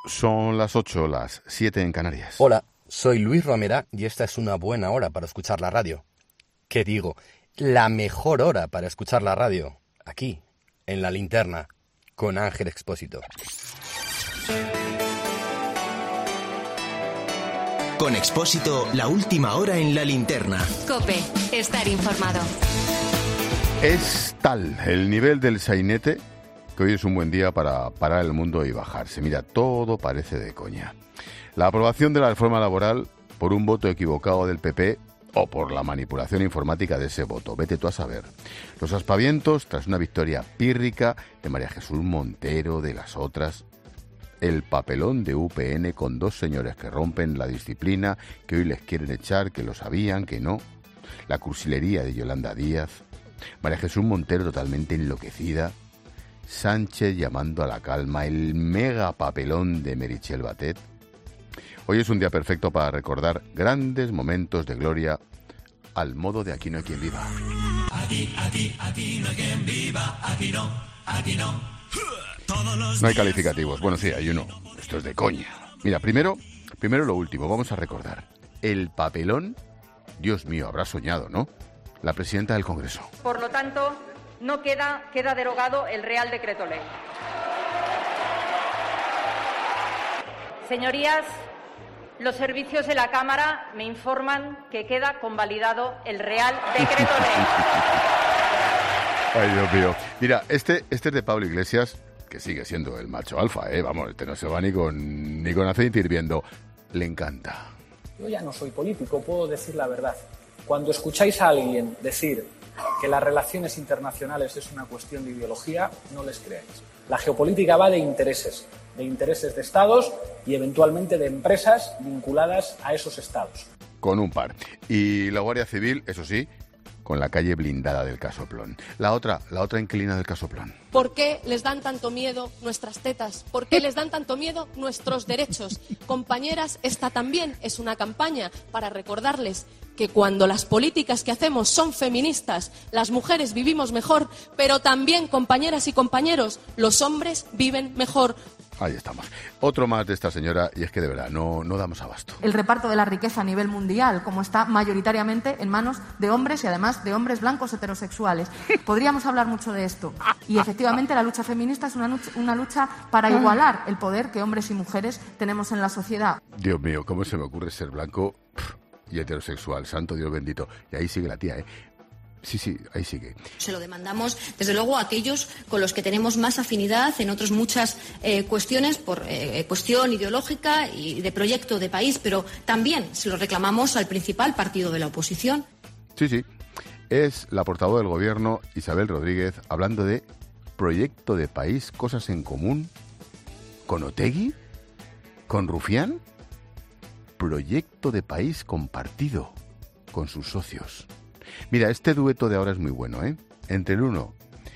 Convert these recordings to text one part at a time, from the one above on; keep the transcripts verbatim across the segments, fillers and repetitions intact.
Son las ocho, las siete en Canarias. Hola, soy Luis Romera y esta es una buena hora para escuchar la radio. ¿Qué digo? La mejor hora para escuchar la radio. Aquí, en La Linterna, con Ángel Expósito. Con Expósito, la última hora en La Linterna. COPE, estar informado. Es tal el nivel del sainete que hoy es un buen día para parar el mundo y bajarse. Mira, todo parece de coña. La aprobación de la reforma laboral por un voto equivocado del P P o por la manipulación informática de ese voto. Vete tú a saber. Los aspavientos tras una victoria pírrica de María Jesús Montero, de las otras. El papelón de U P N con dos señores que rompen la disciplina, que hoy les quieren echar, que lo sabían, que no. La cursilería de Yolanda Díaz. María Jesús Montero totalmente enloquecida. Sánchez llamando a la calma, el mega papelón de Meritxell Batet. Hoy es un día perfecto para recordar grandes momentos de gloria al modo de Aquí no hay quien viva. Aquí, aquí, aquí no hay quien viva, aquí no, aquí no. No hay calificativos. Bueno, sí, hay uno. Esto es de coña. Mira, primero, primero lo último, vamos a recordar. El papelón, Dios mío, habrá soñado, ¿no? La presidenta del Congreso. Por lo tanto, no queda, queda derogado el Real Decreto Ley. Señorías, los servicios de la Cámara me informan que queda convalidado el Real Decreto Ley. Ay, Dios mío. Mira, este, este es de Pablo Iglesias, que sigue siendo el macho alfa, ¿eh? Vamos, este no se va ni con, ni con aceite hirviendo. Le encanta. Yo ya no soy político, puedo decir la verdad. Cuando escucháis a alguien decir que las relaciones internacionales es una cuestión de ideología, no les creáis. La geopolítica va de intereses, de intereses de estados y eventualmente de empresas vinculadas a esos estados. Con un par. Y la Guardia Civil, eso sí, con la calle blindada del Casoplón. La otra, la otra inquilina del Casoplón. ¿Por qué les dan tanto miedo nuestras tetas? ¿Por qué les dan tanto miedo nuestros derechos? Compañeras, esta también es una campaña para recordarles que cuando las políticas que hacemos son feministas, las mujeres vivimos mejor, pero también, compañeras y compañeros, los hombres viven mejor. Ahí estamos. Otro más de esta señora, y es que de verdad, no, no damos abasto. El reparto de la riqueza a nivel mundial, como está mayoritariamente en manos de hombres y además de hombres blancos heterosexuales. Podríamos hablar mucho de esto. Y efectivamente la lucha feminista es una lucha, una lucha para igualar el poder que hombres y mujeres tenemos en la sociedad. Dios mío, ¿cómo se me ocurre ser blanco y heterosexual? Santo Dios bendito. Y ahí sigue la tía, ¿eh? Sí, sí, ahí sigue. Se lo demandamos, desde luego, a aquellos con los que tenemos más afinidad en otras muchas eh, cuestiones, por eh, cuestión ideológica y de proyecto de país, pero también se lo reclamamos al principal partido de la oposición. Sí, sí. Es la portavoz del Gobierno, Isabel Rodríguez, hablando de proyecto de país, cosas en común, con Otegi, con Rufián. Proyecto de país compartido con sus socios. Mira, este dueto de ahora es muy bueno, ¿eh? Entre el uno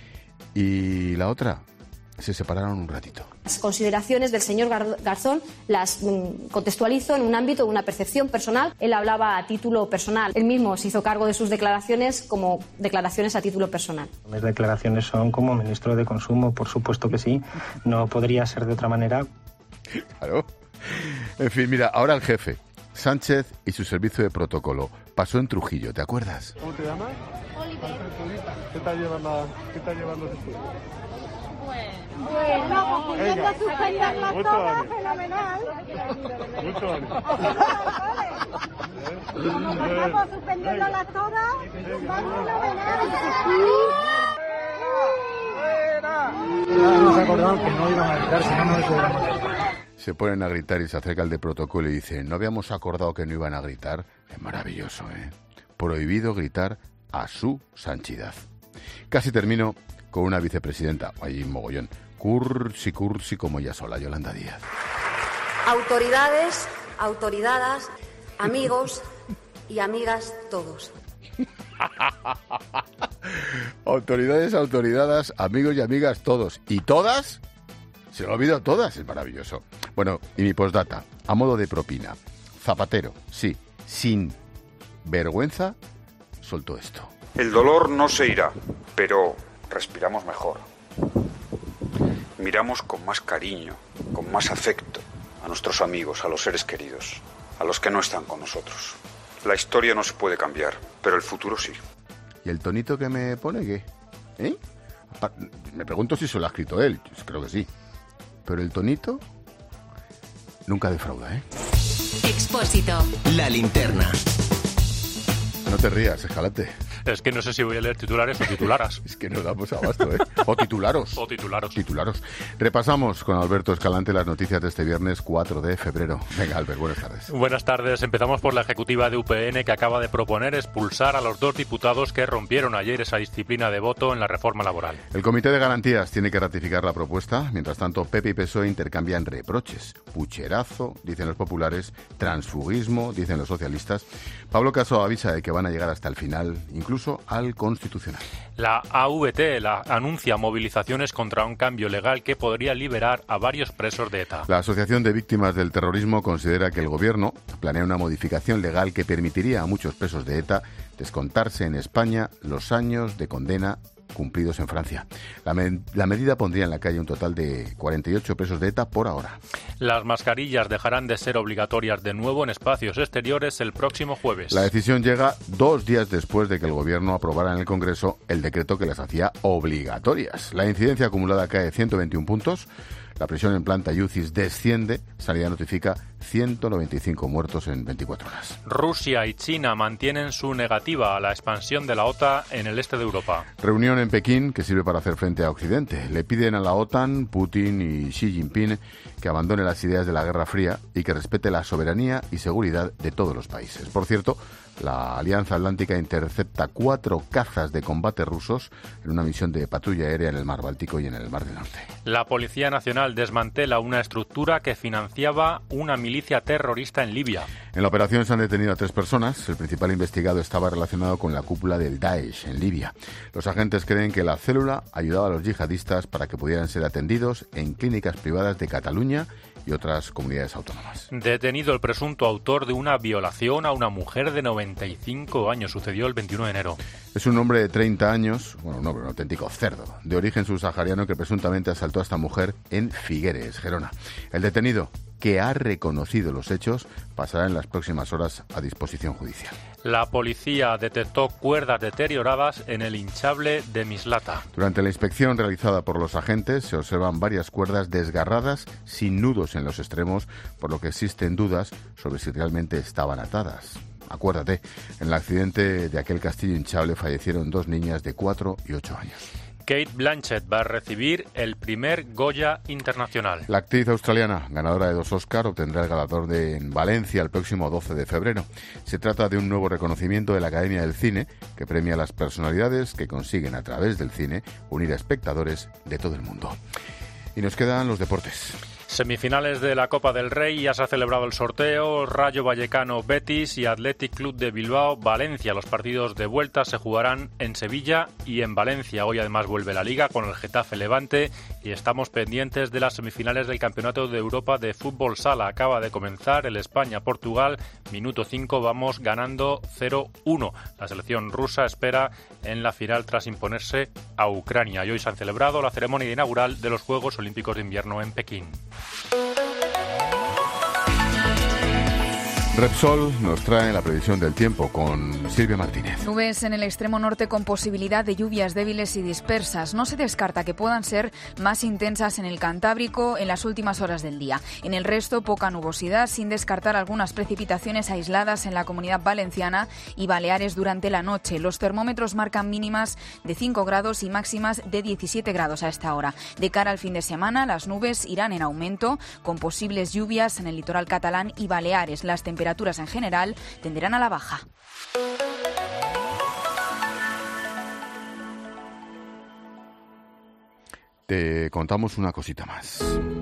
y la otra se separaron un ratito. Las consideraciones del señor Garzón las mm, contextualizo en un ámbito de una percepción personal. Él hablaba a título personal. Él mismo se hizo cargo de sus declaraciones como declaraciones a título personal. Mis declaraciones son como ministro de Consumo, por supuesto que sí. No podría ser de otra manera. Claro. En fin, mira, ahora el jefe, Sánchez y su servicio de protocolo. Pasó en Trujillo, ¿te acuerdas? ¿Cómo te llamas? Oliver. ¿Qué tal llevando, qué tal llevando tu estudio? Bueno, bueno, pudiendo suspenderlas todas, fenomenal. Mucho ánimo. Vamos, vamos suspendiéndolas todas, vamos fenomenal. Nos acordamos que no iban a gritar, si no, no les hubiéramos. Se ponen a gritar y se acerca el de protocolo y dice, ¿no habíamos acordado que no iban a gritar? Es maravilloso, ¿eh? Prohibido gritar a su sanchidad. Casi termino con una vicepresidenta, ahí mogollón, cursi cursi como ella sola, Yolanda Díaz. Autoridades, autoridadas, amigos y amigas todos. Autoridades, autoridadas, amigos y amigas todos. ¿Y todas? Se lo olvidó todas, es maravilloso. Bueno, y mi postdata, a modo de propina. Zapatero, sí, sin vergüenza, soltó esto. El dolor no se irá, pero respiramos mejor. Miramos con más cariño, con más afecto, a nuestros amigos, a los seres queridos, a los que no están con nosotros. La historia no se puede cambiar, pero el futuro sí. ¿Y el tonito que me pone qué? ¿Eh? Me pregunto si se lo ha escrito él. Creo que sí. Pero el tonito nunca defrauda, ¿eh? Expósito. La linterna. No te rías, Escalante. Es que no sé si voy a leer titulares o titularas. Es que no damos abasto, ¿eh? O titularos. O titularos. Titularos. Repasamos con Alberto Escalante las noticias de este viernes cuatro de febrero. Venga, Albert, buenas tardes. Buenas tardes. Empezamos por la ejecutiva de U P N, que acaba de proponer expulsar a los dos diputados que rompieron ayer esa disciplina de voto en la reforma laboral. El Comité de Garantías tiene que ratificar la propuesta. Mientras tanto, P P y P S O E intercambian reproches. Pucherazo, dicen los populares. Transfugismo, dicen los socialistas. Pablo Casado avisa de que van a llegar hasta el final, incluso al Constitucional. La A V T la, anuncia movilizaciones contra un cambio legal que podría liberar a varios presos de ETA. La Asociación de Víctimas del Terrorismo considera que el Gobierno planea una modificación legal que permitiría a muchos presos de ETA descontarse en España los años de condena cumplidos en Francia. La, me- la medida pondría en la calle un total de cuarenta y ocho presos de ETA por ahora. Las mascarillas dejarán de ser obligatorias de nuevo en espacios exteriores el próximo jueves. La decisión llega dos días después de que el Gobierno aprobara en el Congreso el decreto que las hacía obligatorias. La incidencia acumulada cae ciento veintiún puntos. La presión en planta y U C Is desciende. Sanidad notifica ciento noventa y cinco muertos en veinticuatro horas. Rusia y China mantienen su negativa a la expansión de la OTAN en el este de Europa. Reunión en Pekín que sirve para hacer frente a Occidente. Le piden a la OTAN, Putin y Xi Jinping que abandone las ideas de la Guerra Fría y que respete la soberanía y seguridad de todos los países. Por cierto, la Alianza Atlántica intercepta cuatro cazas de combate rusos en una misión de patrulla aérea en el Mar Báltico y en el Mar del Norte. La Policía Nacional desmantela una estructura que financiaba una milicia terrorista en Libia. En la operación se han detenido a tres personas. El principal investigado estaba relacionado con la cúpula del Daesh en Libia. Los agentes creen que la célula ayudaba a los yihadistas para que pudieran ser atendidos en clínicas privadas de Cataluña y otras comunidades autónomas. Detenido el presunto autor de una violación a una mujer de noventa y cinco años. Sucedió el veintiuno de enero. Es un hombre de treinta años, bueno, un hombre, un auténtico cerdo, de origen subsahariano que presuntamente asaltó a esta mujer en Figueres, Gerona. El detenido, que ha reconocido los hechos, pasará en las próximas horas a disposición judicial. La policía detectó cuerdas deterioradas en el hinchable de Mislata. Durante la inspección realizada por los agentes se observan varias cuerdas desgarradas sin nudos en los extremos, por lo que existen dudas sobre si realmente estaban atadas. Acuérdate, en el accidente de aquel castillo hinchable fallecieron dos niñas de cuatro y ocho años. Cate Blanchett va a recibir el primer Goya internacional. La actriz australiana, ganadora de dos Oscar, obtendrá el galardón de, en Valencia el próximo doce de febrero. Se trata de un nuevo reconocimiento de la Academia del Cine que premia a las personalidades que consiguen a través del cine unir a espectadores de todo el mundo. Y nos quedan los deportes. Semifinales de la Copa del Rey, ya se ha celebrado el sorteo. Rayo Vallecano Betis y Athletic Club de Bilbao Valencia. Los partidos de vuelta se jugarán en Sevilla y en Valencia. Hoy además vuelve la Liga con el Getafe Levante y estamos pendientes de las semifinales del Campeonato de Europa de Fútbol Sala. Acaba de comenzar el España-Portugal. Minuto cinco, vamos ganando cero uno. La selección rusa espera en la final tras imponerse a Ucrania. Y hoy se han celebrado la ceremonia inaugural de los Juegos Olímpicos de Invierno en Pekín. Repsol nos trae la previsión del tiempo con Silvia Martínez. Nubes en el extremo norte con posibilidad de lluvias débiles y dispersas. No se descarta que puedan ser más intensas en el Cantábrico en las últimas horas del día. En el resto, poca nubosidad, sin descartar algunas precipitaciones aisladas en la Comunidad Valenciana y Baleares durante la noche. Los termómetros marcan mínimas de cinco grados y máximas de diecisiete grados a esta hora. De cara al fin de semana, las nubes irán en aumento, con posibles lluvias en el litoral catalán y Baleares. Las temperaturas temperaturas en general tenderán a la baja. Te contamos una cosita más.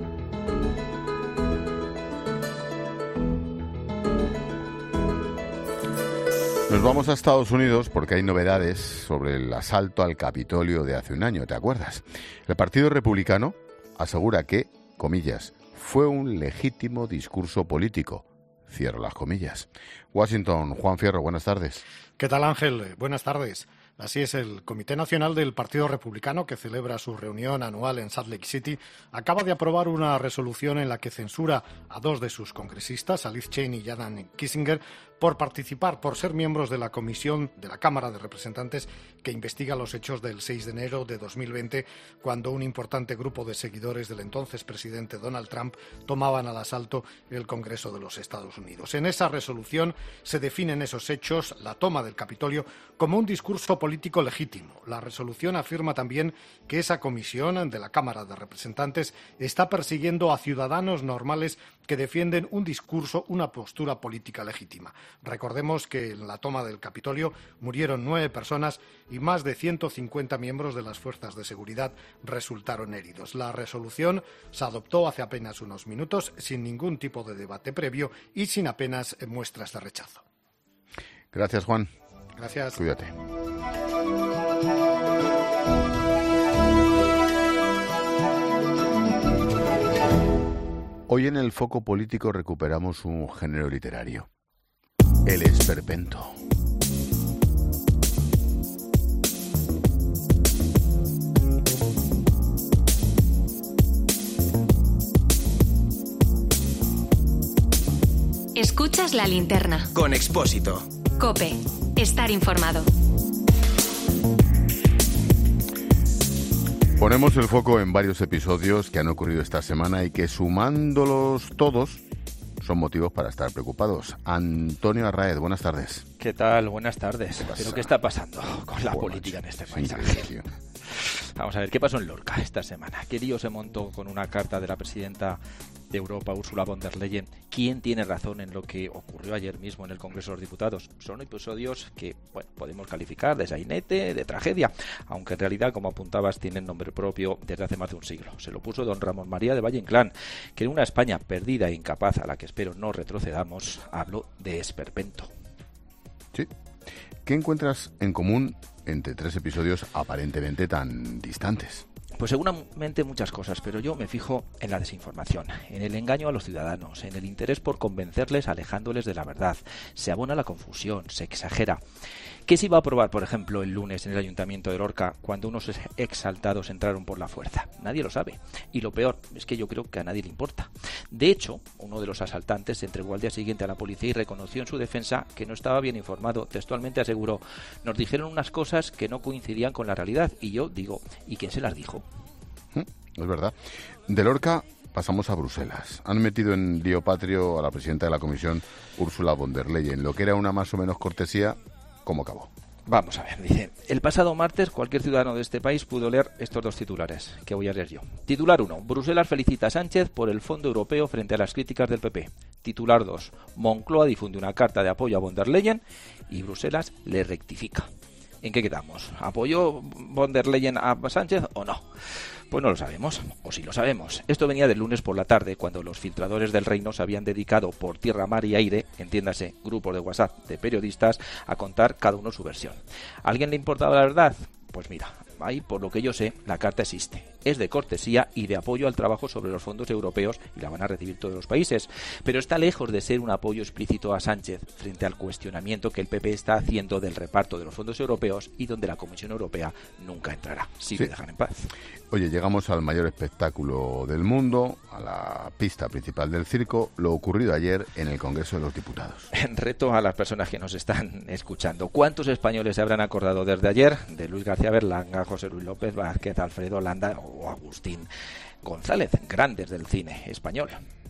Nos vamos a Estados Unidos porque hay novedades sobre el asalto al Capitolio de hace un año, ¿te acuerdas? El Partido Republicano asegura que, comillas, fue un legítimo discurso político. Cierro las comillas. Washington, Juan Fierro, buenas tardes. ¿Qué tal, Ángel? Buenas tardes. Así es, el Comité Nacional del Partido Republicano, que celebra su reunión anual en Salt Lake City, acaba de aprobar una resolución en la que censura a dos de sus congresistas, a Liz Cheney y Adam Kinzinger, por participar, por ser miembros de la comisión de la Cámara de Representantes que investiga los hechos del seis de enero de dos mil veinte, cuando un importante grupo de seguidores del entonces presidente Donald Trump tomaban al asalto el Congreso de los Estados Unidos. En esa resolución se definen esos hechos, la toma del Capitolio, como un discurso político legítimo. La resolución afirma también que esa comisión de la Cámara de Representantes está persiguiendo a ciudadanos normales que defienden un discurso, una postura política legítima. Recordemos que en la toma del Capitolio murieron nueve personas y más de ciento cincuenta miembros de las fuerzas de seguridad resultaron heridos. La resolución se adoptó hace apenas unos minutos sin ningún tipo de debate previo y sin apenas muestras de rechazo. Gracias, Juan. Gracias. Cuídate. Hoy en el foco político recuperamos un género literario, el esperpento. Escuchas La Linterna. Con Expósito. COPE. Estar informado. Ponemos el foco en varios episodios que han ocurrido esta semana y que, sumándolos todos, son motivos para estar preocupados. Antonio Arraez, buenas tardes. ¿Qué tal? Buenas tardes. ¿Qué ¿Pero qué está pasando con la bueno, política en este país? Vamos a ver, ¿qué pasó en Lorca esta semana? ¿Qué lío se montó con una carta de la presidenta de Europa, Ursula von der Leyen? ¿Quién tiene razón en lo que ocurrió ayer mismo en el Congreso de los Diputados? Son episodios que, bueno, podemos calificar de sainete, de tragedia, aunque en realidad, como apuntabas, tienen nombre propio desde hace más de un siglo. Se lo puso don Ramón María de Valle Inclán, que en una España perdida e incapaz, a la que espero no retrocedamos, habló de esperpento. Sí. ¿Qué encuentras en común entre tres episodios aparentemente tan distantes? Pues seguramente muchas cosas, pero yo me fijo en la desinformación, en el engaño a los ciudadanos, en el interés por convencerles alejándoles de la verdad. Se abona la confusión, se exagera. ¿Qué se iba a aprobar, por ejemplo, el lunes en el Ayuntamiento de Lorca cuando unos exaltados entraron por la fuerza? Nadie lo sabe. Y lo peor es que yo creo que a nadie le importa. De hecho, uno de los asaltantes se entregó al día siguiente a la policía y reconoció en su defensa que no estaba bien informado. Textualmente aseguró: nos dijeron unas cosas que no coincidían con la realidad. Y yo digo, ¿y quién se las dijo? Es verdad. De Lorca pasamos a Bruselas. Han metido en lío patrio a la presidenta de la Comisión, Ursula von der Leyen. Lo que era una más o menos cortesía, ¿cómo acabó? Vamos a ver, dice, el pasado martes cualquier ciudadano de este país pudo leer estos dos titulares, que voy a leer yo. Titular uno, Bruselas felicita a Sánchez por el Fondo Europeo frente a las críticas del P P. Titular dos, Moncloa difunde una carta de apoyo a von der Leyen y Bruselas le rectifica. ¿En qué quedamos? ¿Apoyó von der Leyen a Sánchez o no? Pues no lo sabemos, o sí lo sabemos. Esto venía del lunes por la tarde, cuando los filtradores del reino se habían dedicado por tierra, mar y aire, entiéndase, grupos de WhatsApp de periodistas, a contar cada uno su versión. ¿A alguien le importaba la verdad? Pues mira, ahí, por lo que yo sé, la carta existe. Es de cortesía y de apoyo al trabajo sobre los fondos europeos y la van a recibir todos los países. Pero está lejos de ser un apoyo explícito a Sánchez frente al cuestionamiento que el P P está haciendo del reparto de los fondos europeos y donde la Comisión Europea nunca entrará, si sí. le dejan en paz. Oye, llegamos al mayor espectáculo del mundo, a la pista principal del circo, lo ocurrido ayer en el Congreso de los Diputados. Reto a las personas que nos están escuchando. ¿Cuántos españoles se habrán acordado desde ayer de Luis García Berlanga, José Luis López Vázquez, Alfredo Landa o Agustín González, grandes del cine español?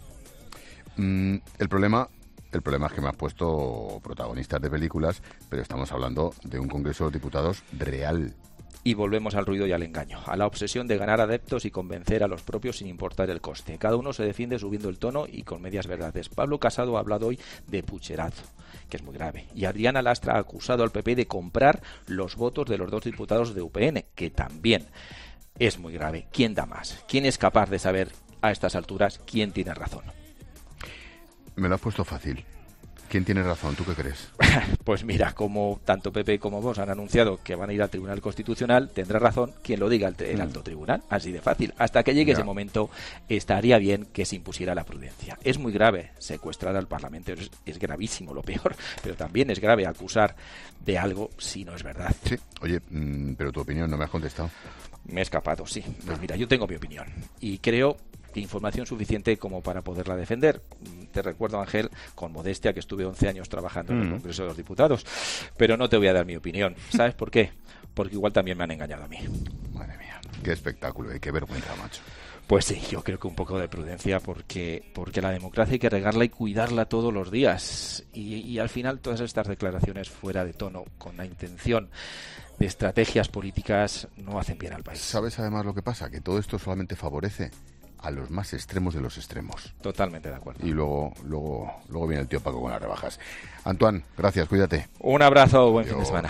Mm, el problema... El problema es que me has puesto protagonistas de películas, pero estamos hablando de un Congreso de los Diputados real. Y volvemos al ruido y al engaño, a la obsesión de ganar adeptos y convencer a los propios sin importar el coste. Cada uno se defiende subiendo el tono y con medias verdades. Pablo Casado ha hablado hoy de pucherazo, que es muy grave. Y Adriana Lastra ha acusado al P P de comprar los votos de los dos diputados de U P N, que también es muy grave. ¿Quién da más? ¿Quién es capaz de saber a estas alturas quién tiene razón? Me lo has puesto fácil. ¿Quién tiene razón? ¿Tú qué crees? Pues mira, como tanto P P como Vox han anunciado que van a ir al Tribunal Constitucional, tendrá razón quien lo diga, el, el alto tribunal, así de fácil. Hasta que llegue ya. ese momento, estaría bien que se impusiera la prudencia. Es muy grave secuestrar al Parlamento, es, es gravísimo lo peor, pero también es grave acusar de algo si no es verdad. Sí, oye, mmm, pero tu opinión no me has contestado. Me he escapado, sí. Pues mira, yo tengo mi opinión y creo que información suficiente como para poderla defender. Te recuerdo, Ángel, con modestia, que estuve once años trabajando mm. en el Congreso de los Diputados, pero no te voy a dar mi opinión. ¿Sabes por qué? Porque igual también me han engañado a mí. Madre mía, qué espectáculo y qué vergüenza, macho. Pues sí, yo creo que un poco de prudencia, porque porque la democracia hay que regarla y cuidarla todos los días. Y, y al final todas estas declaraciones fuera de tono, con la intención de estrategias políticas, no hacen bien al país. ¿Sabes además lo que pasa? Que todo esto solamente favorece a los más extremos de los extremos. Totalmente de acuerdo. Y luego luego luego viene el tío Paco con las rebajas. Antoine, gracias, cuídate. Un abrazo, buen Yo... fin de semana.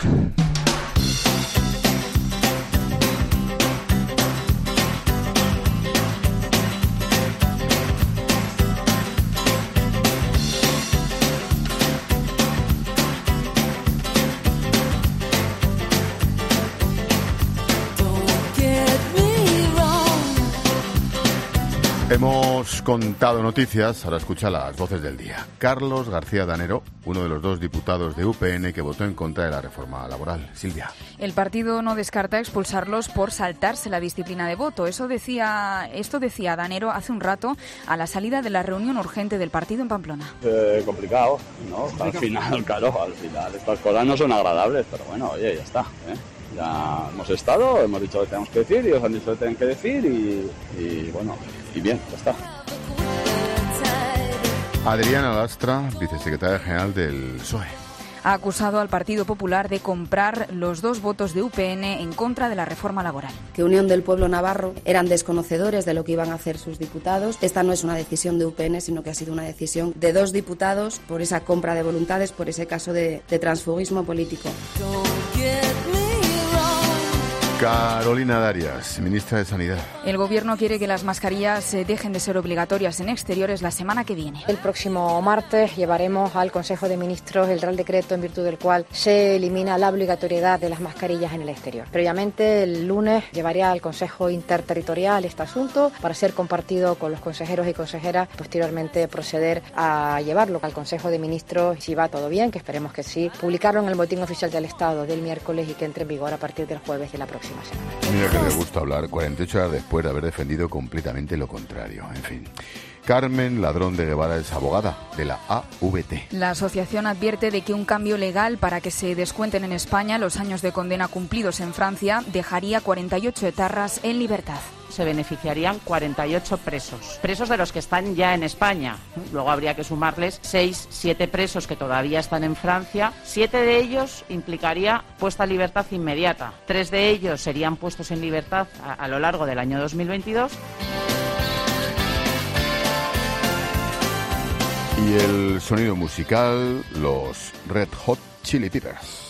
Hemos contado noticias, ahora escucha las voces del día. Carlos García Danero, uno de los dos diputados de U P N que votó en contra de la reforma laboral. Silvia. El partido no descarta expulsarlos por saltarse la disciplina de voto. Eso decía, esto decía Danero hace un rato a la salida de la reunión urgente del partido en Pamplona. Eh, complicado, ¿no? Al final, claro, al final estas cosas no son agradables, pero bueno, oye, ya está, ¿eh? Ya hemos estado, hemos dicho lo que tenemos que decir, ellos han dicho lo que tienen que decir y, y bueno, y bien, ya está. Adriana Lastra, vicesecretaria general del P S O E. Ha acusado al Partido Popular de comprar los dos votos de U P N en contra de la reforma laboral. Que Unión del Pueblo Navarro eran desconocedores de lo que iban a hacer sus diputados. Esta no es una decisión de U P N, sino que ha sido una decisión de dos diputados por esa compra de voluntades, por ese caso de, de transfugismo político. Carolina Darias, ministra de Sanidad. El Gobierno quiere que las mascarillas dejen de ser obligatorias en exteriores la semana que viene. El próximo martes llevaremos al Consejo de Ministros el Real Decreto en virtud del cual se elimina la obligatoriedad de las mascarillas en el exterior. Previamente, el lunes llevaré al Consejo Interterritorial este asunto para ser compartido con los consejeros y consejeras. Posteriormente proceder a llevarlo al Consejo de Ministros, si va todo bien, que esperemos que sí, publicarlo en el Boletín Oficial del Estado del miércoles y que entre en vigor a partir del jueves de la próxima. Mira que le gusta hablar cuarenta y ocho horas después de haber defendido completamente lo contrario. En fin. Carmen Ladrón de Guevara es abogada de la A V T. La asociación advierte de que un cambio legal para que se descuenten en España los años de condena cumplidos en Francia dejaría cuarenta y ocho etarras en libertad. Se beneficiarían cuarenta y ocho presos, presos de los que están ya en España. Luego habría que sumarles seis, siete presos que todavía están en Francia. Siete de ellos implicaría puesta en libertad inmediata. Tres de ellos serían puestos en libertad a, a lo largo del año dos mil veintidós. Y el sonido musical, los Red Hot Chili Peppers.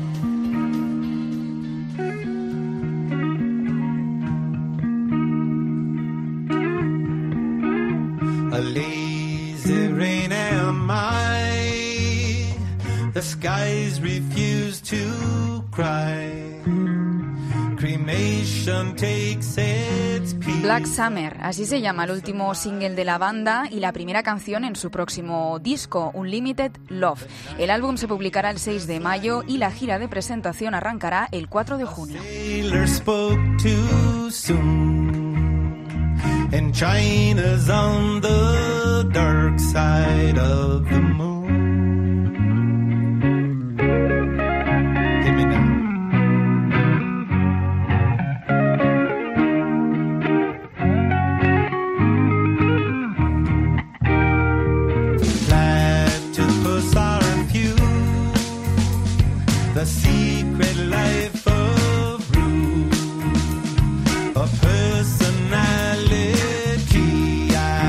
A lazy rain am I, the skies refuse to cry. Cremation takes its peace. Black Summer, así se llama el último single de la banda y la primera canción en su próximo disco, Unlimited Love. El álbum se publicará el seis de mayo y la gira de presentación arrancará el cuatro de junio. And China's on the dark side of the moon. Hit me now. Platypus are few. The secret life of Rue. A personality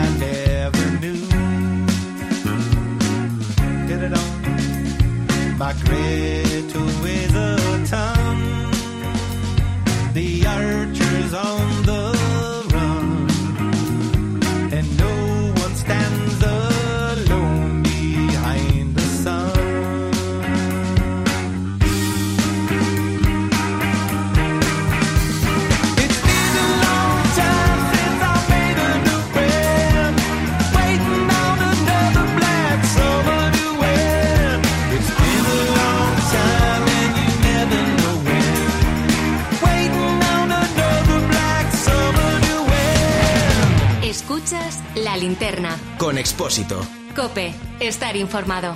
linterna. Con Expósito. COPE. Estar informado.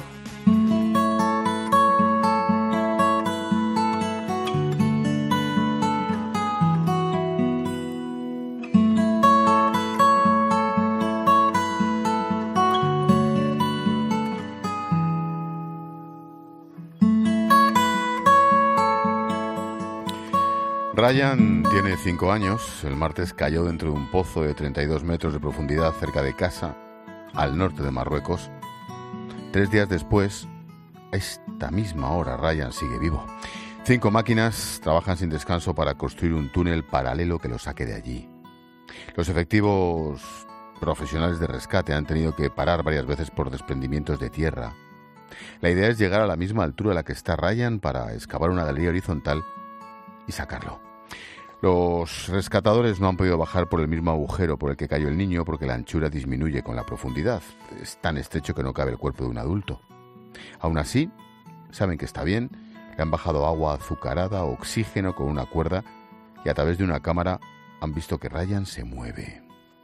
Ryan tiene cinco años. El martes cayó dentro de un pozo de treinta y dos metros de profundidad cerca de casa, al norte de Marruecos. Tres días después, a esta misma hora, Ryan sigue vivo. Cinco máquinas trabajan sin descanso para construir un túnel paralelo que lo saque de allí. Los efectivos profesionales de rescate han tenido que parar varias veces por desprendimientos de tierra. La idea es llegar a la misma altura a la que está Ryan para excavar una galería horizontal y sacarlo. Los rescatadores no han podido bajar por el mismo agujero por el que cayó el niño porque la anchura disminuye con la profundidad. Es tan estrecho que no cabe el cuerpo de un adulto. Aún así, saben que está bien, le han bajado agua azucarada, oxígeno con una cuerda y a través de una cámara han visto que Ryan se mueve.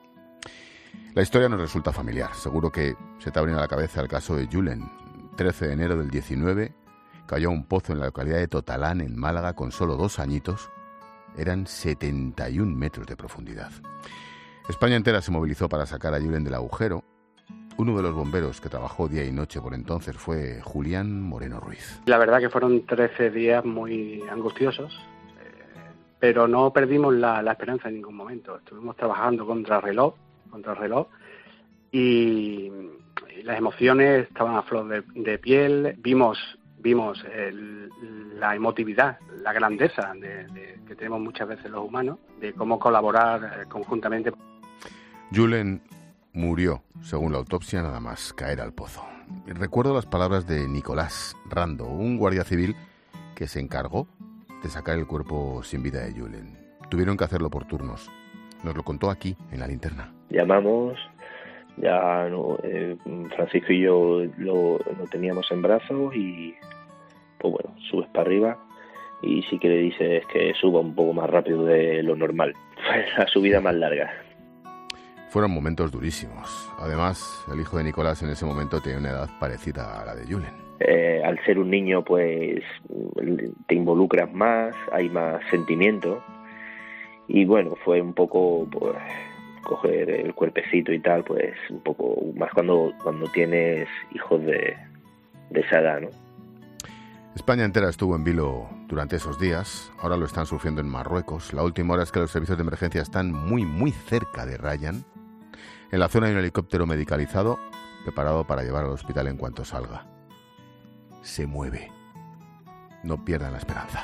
La historia nos resulta familiar. Seguro que se te abre a la cabeza el caso de Julen. trece de enero del diecinueve, cayó a un pozo en la localidad de Totalán, en Málaga, con solo dos añitos. Eran setenta y un metros de profundidad. España entera se movilizó para sacar a Julen del agujero. Uno de los bomberos que trabajó día y noche por entonces fue Julián Moreno Ruiz. La verdad que fueron trece días muy angustiosos, eh, pero no perdimos la, la esperanza en ningún momento. Estuvimos trabajando contra reloj, contra reloj y, y las emociones estaban a flor de, de piel. Vimos Vimos el, la emotividad, la grandeza de, de, que tenemos muchas veces los humanos, de cómo colaborar conjuntamente. Julen murió, según la autopsia, nada más caer al pozo. Recuerdo las palabras de Nicolás Rando, un guardia civil que se encargó de sacar el cuerpo sin vida de Julen. Tuvieron que hacerlo por turnos. Nos lo contó aquí, en la linterna. Llamamos, ya no, eh, Francisco y yo lo, lo teníamos en brazos y pues bueno, subes para arriba y sí que le dices que suba un poco más rápido de lo normal. Fue la subida más larga. Fueron momentos durísimos. Además, el hijo de Nicolás en ese momento tenía una edad parecida a la de Julen. Eh, al ser un niño, pues te involucras más, hay más sentimiento y bueno, fue un poco pues coger el cuerpecito y tal, pues un poco más cuando cuando tienes hijos de, de esa edad, ¿no? España entera estuvo en vilo durante esos días, ahora lo están sufriendo en Marruecos. La última hora es que los servicios de emergencia están muy, muy cerca de Ryan. En la zona hay un helicóptero medicalizado preparado para llevar al hospital en cuanto salga. Se mueve. No pierdan la esperanza.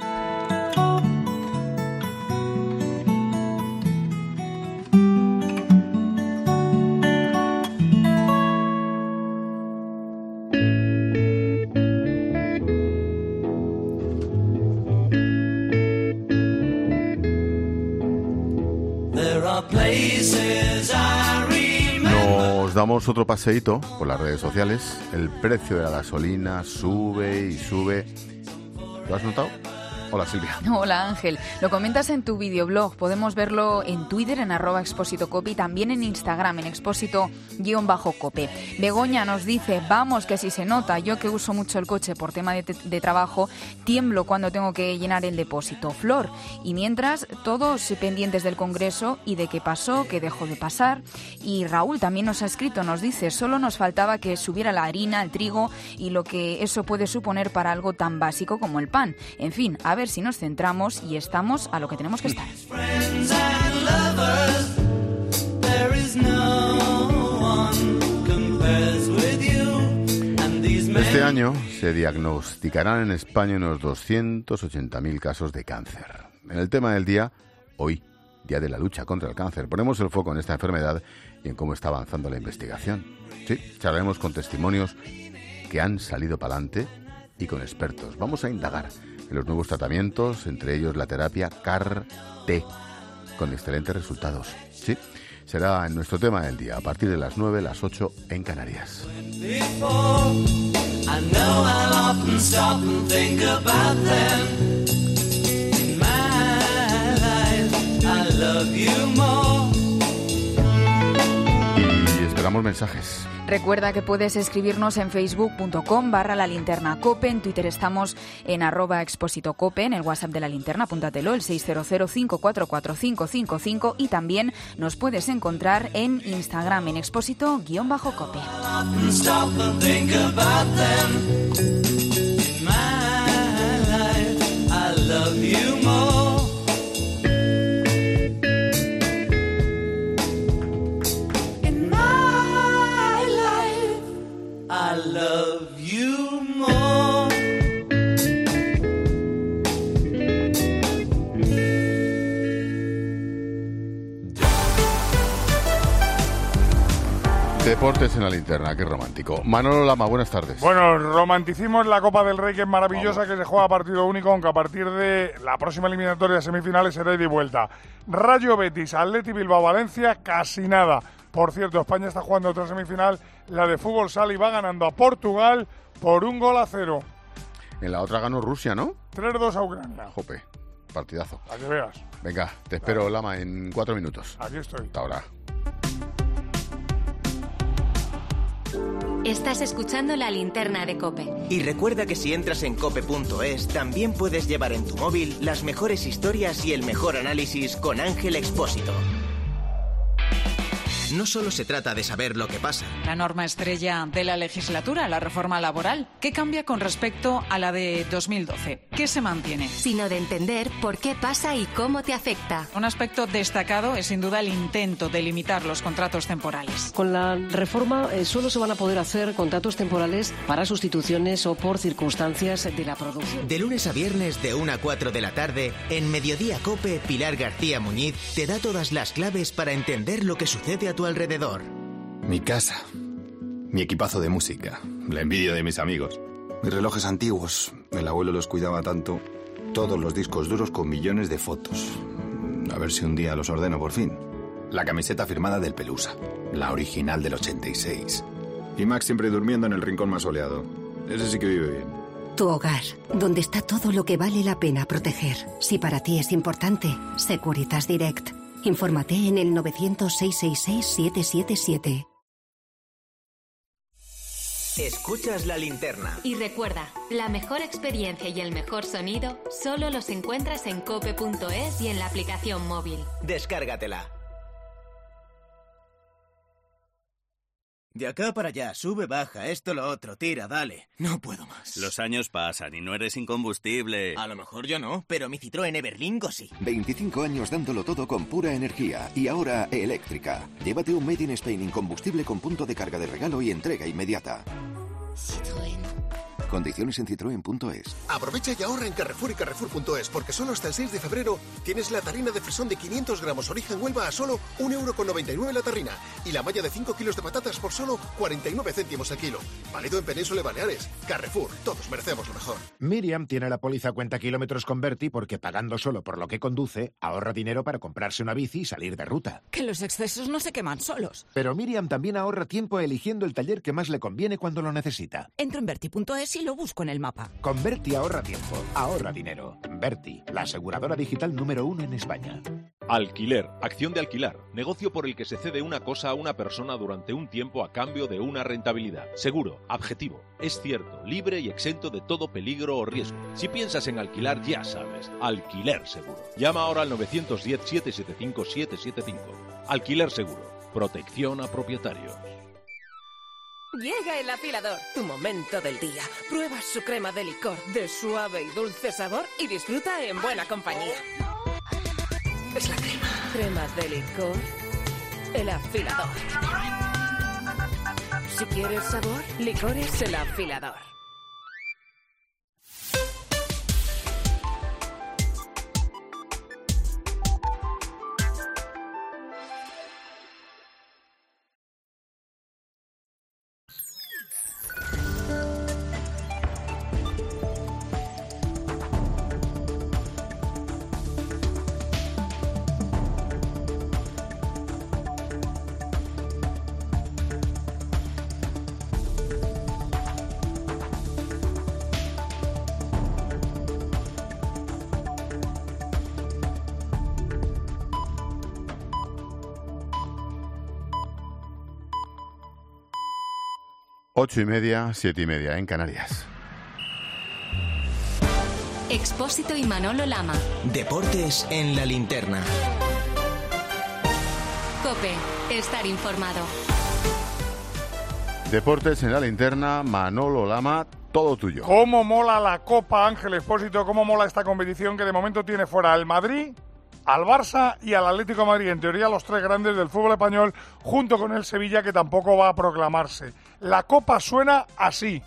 Nos damos otro paseíto por las redes sociales. El precio de la gasolina sube y sube. ¿Lo has notado? Hola, Silvia. Hola, Ángel. Lo comentas en tu videoblog. Podemos verlo en Twitter, en arroba expósitocope, y también en Instagram, en expósito-cope. Begoña nos dice, vamos, que si se nota, yo que uso mucho el coche por tema de, de trabajo, tiemblo cuando tengo que llenar el depósito. Flor. Y mientras, todos pendientes del Congreso y de qué pasó, qué dejó de pasar. Y Raúl también nos ha escrito, nos dice, solo nos faltaba que subiera la harina, el trigo y lo que eso puede suponer para algo tan básico como el pan. En fin, a ver si nos centramos y estamos a lo que tenemos que estar. Este año se diagnosticarán en España unos doscientos ochenta mil casos de cáncer. En el tema del día, hoy, Día de la Lucha contra el Cáncer, ponemos el foco en esta enfermedad y en cómo está avanzando la investigación. Sí, charlaremos con testimonios que han salido para adelante y con expertos. Vamos a indagar en los nuevos tratamientos, entre ellos la terapia C A R T, con excelentes resultados. Sí, será en nuestro tema del día, a partir de las nueve, las ocho en Canarias. Esperamos mensajes. Recuerda que puedes escribirnos en facebook.com barra la linterna cope, en Twitter estamos en arroba expósito cope, en el WhatsApp de la linterna, apúntatelo, el seis cero cero, cinco cuatro cuatro, cinco cinco cinco, y también nos puedes encontrar en Instagram en expósito-cope. I love you more. Deportes en la linterna, qué romántico. Manolo Lama, buenas tardes. Bueno, romanticimos la Copa del Rey, que es maravillosa, Vamos. que se juega a partido único, aunque a partir de la próxima eliminatoria de semifinales será ida y vuelta. Rayo Betis, Athletic Bilbao Valencia, casi nada. Por cierto, España está jugando otra semifinal, la de fútbol sala, y va ganando a Portugal por un gol a cero. En la otra ganó Rusia, ¿no? tres dos a Ucrania. Jope, partidazo. A que veas. Venga, te espero, claro. Lama, en cuatro minutos. Aquí estoy. Hasta ahora. Estás escuchando La Linterna de COPE. Y recuerda que si entras en cope punto es, también puedes llevar en tu móvil las mejores historias y el mejor análisis con Ángel Expósito. No solo se trata de saber lo que pasa. La norma estrella de la legislatura, la reforma laboral, ¿qué cambia con respecto a la de dos mil doce? ¿Qué se mantiene? Sino de entender por qué pasa y cómo te afecta. Un aspecto destacado es sin duda el intento de limitar los contratos temporales. Con la reforma eh, solo se van a poder hacer contratos temporales para sustituciones o por circunstancias de la producción. De lunes a viernes de una a cuatro de la tarde, en Mediodía Cope, Pilar García Muñiz te da todas las claves para entender lo que sucede a tu alrededor. Mi casa, mi equipazo de música, la envidia de mis amigos, mis relojes antiguos, el abuelo los cuidaba tanto, todos los discos duros con millones de fotos. A ver si un día los ordeno por fin. La camiseta firmada del Pelusa, la original del ochenta y seis. Y Max siempre durmiendo en el rincón más soleado. Ese sí que vive bien. Tu hogar, donde está todo lo que vale la pena proteger. Si para ti es importante, Securitas Direct. Infórmate en el novecientos, seiscientos sesenta y seis, siete siete siete. Escuchas La Linterna. Y recuerda, la mejor experiencia y el mejor sonido solo los encuentras en cope punto es y en la aplicación móvil. Descárgatela. De acá para allá, sube, baja, esto, lo otro, tira, dale. No puedo más. Los años pasan y no eres incombustible. A lo mejor yo no, pero mi Citroën Everlingo sí. veinticinco años dándolo todo con pura energía y ahora eléctrica. Llévate un Made in Spain incombustible con punto de carga de regalo y entrega inmediata. Citroën. Condiciones en citroen punto es. Aprovecha y ahorra en Carrefour y Carrefour punto es, porque solo hasta el seis de febrero tienes la tarrina de fresón de quinientos gramos origen Huelva a solo un euro con noventa y nueve la tarrina y la malla de cinco kilos de patatas por solo cuarenta y nueve céntimos el kilo. Válido en Península y Baleares. Carrefour, todos merecemos lo mejor. Miriam tiene la póliza cuenta kilómetros con Berti porque pagando solo por lo que conduce, ahorra dinero para comprarse una bici y salir de ruta. Que los excesos no se queman solos. Pero Miriam también ahorra tiempo eligiendo el taller que más le conviene cuando lo necesita. Entro en Berti punto es y lo busco en el mapa. Con Berti ahorra tiempo, ahorra dinero. Berti, la aseguradora digital número uno en España. Alquiler, acción de alquilar, negocio por el que se cede una cosa a una persona durante un tiempo a cambio de una rentabilidad. Seguro, objetivo, es cierto, libre y exento de todo peligro o riesgo. Si piensas en alquilar, ya sabes, Alquiler Seguro. Llama ahora al nueve uno cero, siete siete cinco, siete siete cinco. Alquiler Seguro, protección a propietarios. Llega el afilador, tu momento del día. Prueba su crema de licor de suave y dulce sabor y disfruta en buena compañía. Es la crema. Crema de licor, el afilador. Si quieres sabor, licores el afilador. Ocho y media, siete y media en Canarias. Expósito y Manolo Lama. Deportes en la linterna. COPE, estar informado. Deportes en la linterna, Manolo Lama, todo tuyo. ¿Cómo mola la Copa, Ángel Expósito? ¿Cómo mola esta competición que de momento tiene fuera al Madrid, al Barça y al Atlético de Madrid? En teoría los tres grandes del fútbol español, junto con el Sevilla, que tampoco va a proclamarse. La Copa suena así.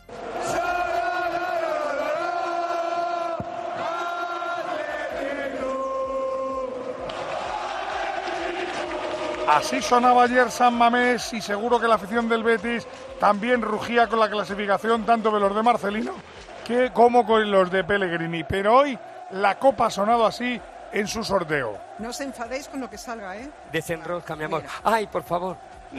Así sonaba ayer San Mamés y seguro que la afición del Betis también rugía con la clasificación, tanto de los de Marcelino que como con los de Pellegrini. Pero hoy la Copa ha sonado así en su sorteo. No os enfadéis con lo que salga, ¿eh? Desenrosca, mi amor. Ay, por favor.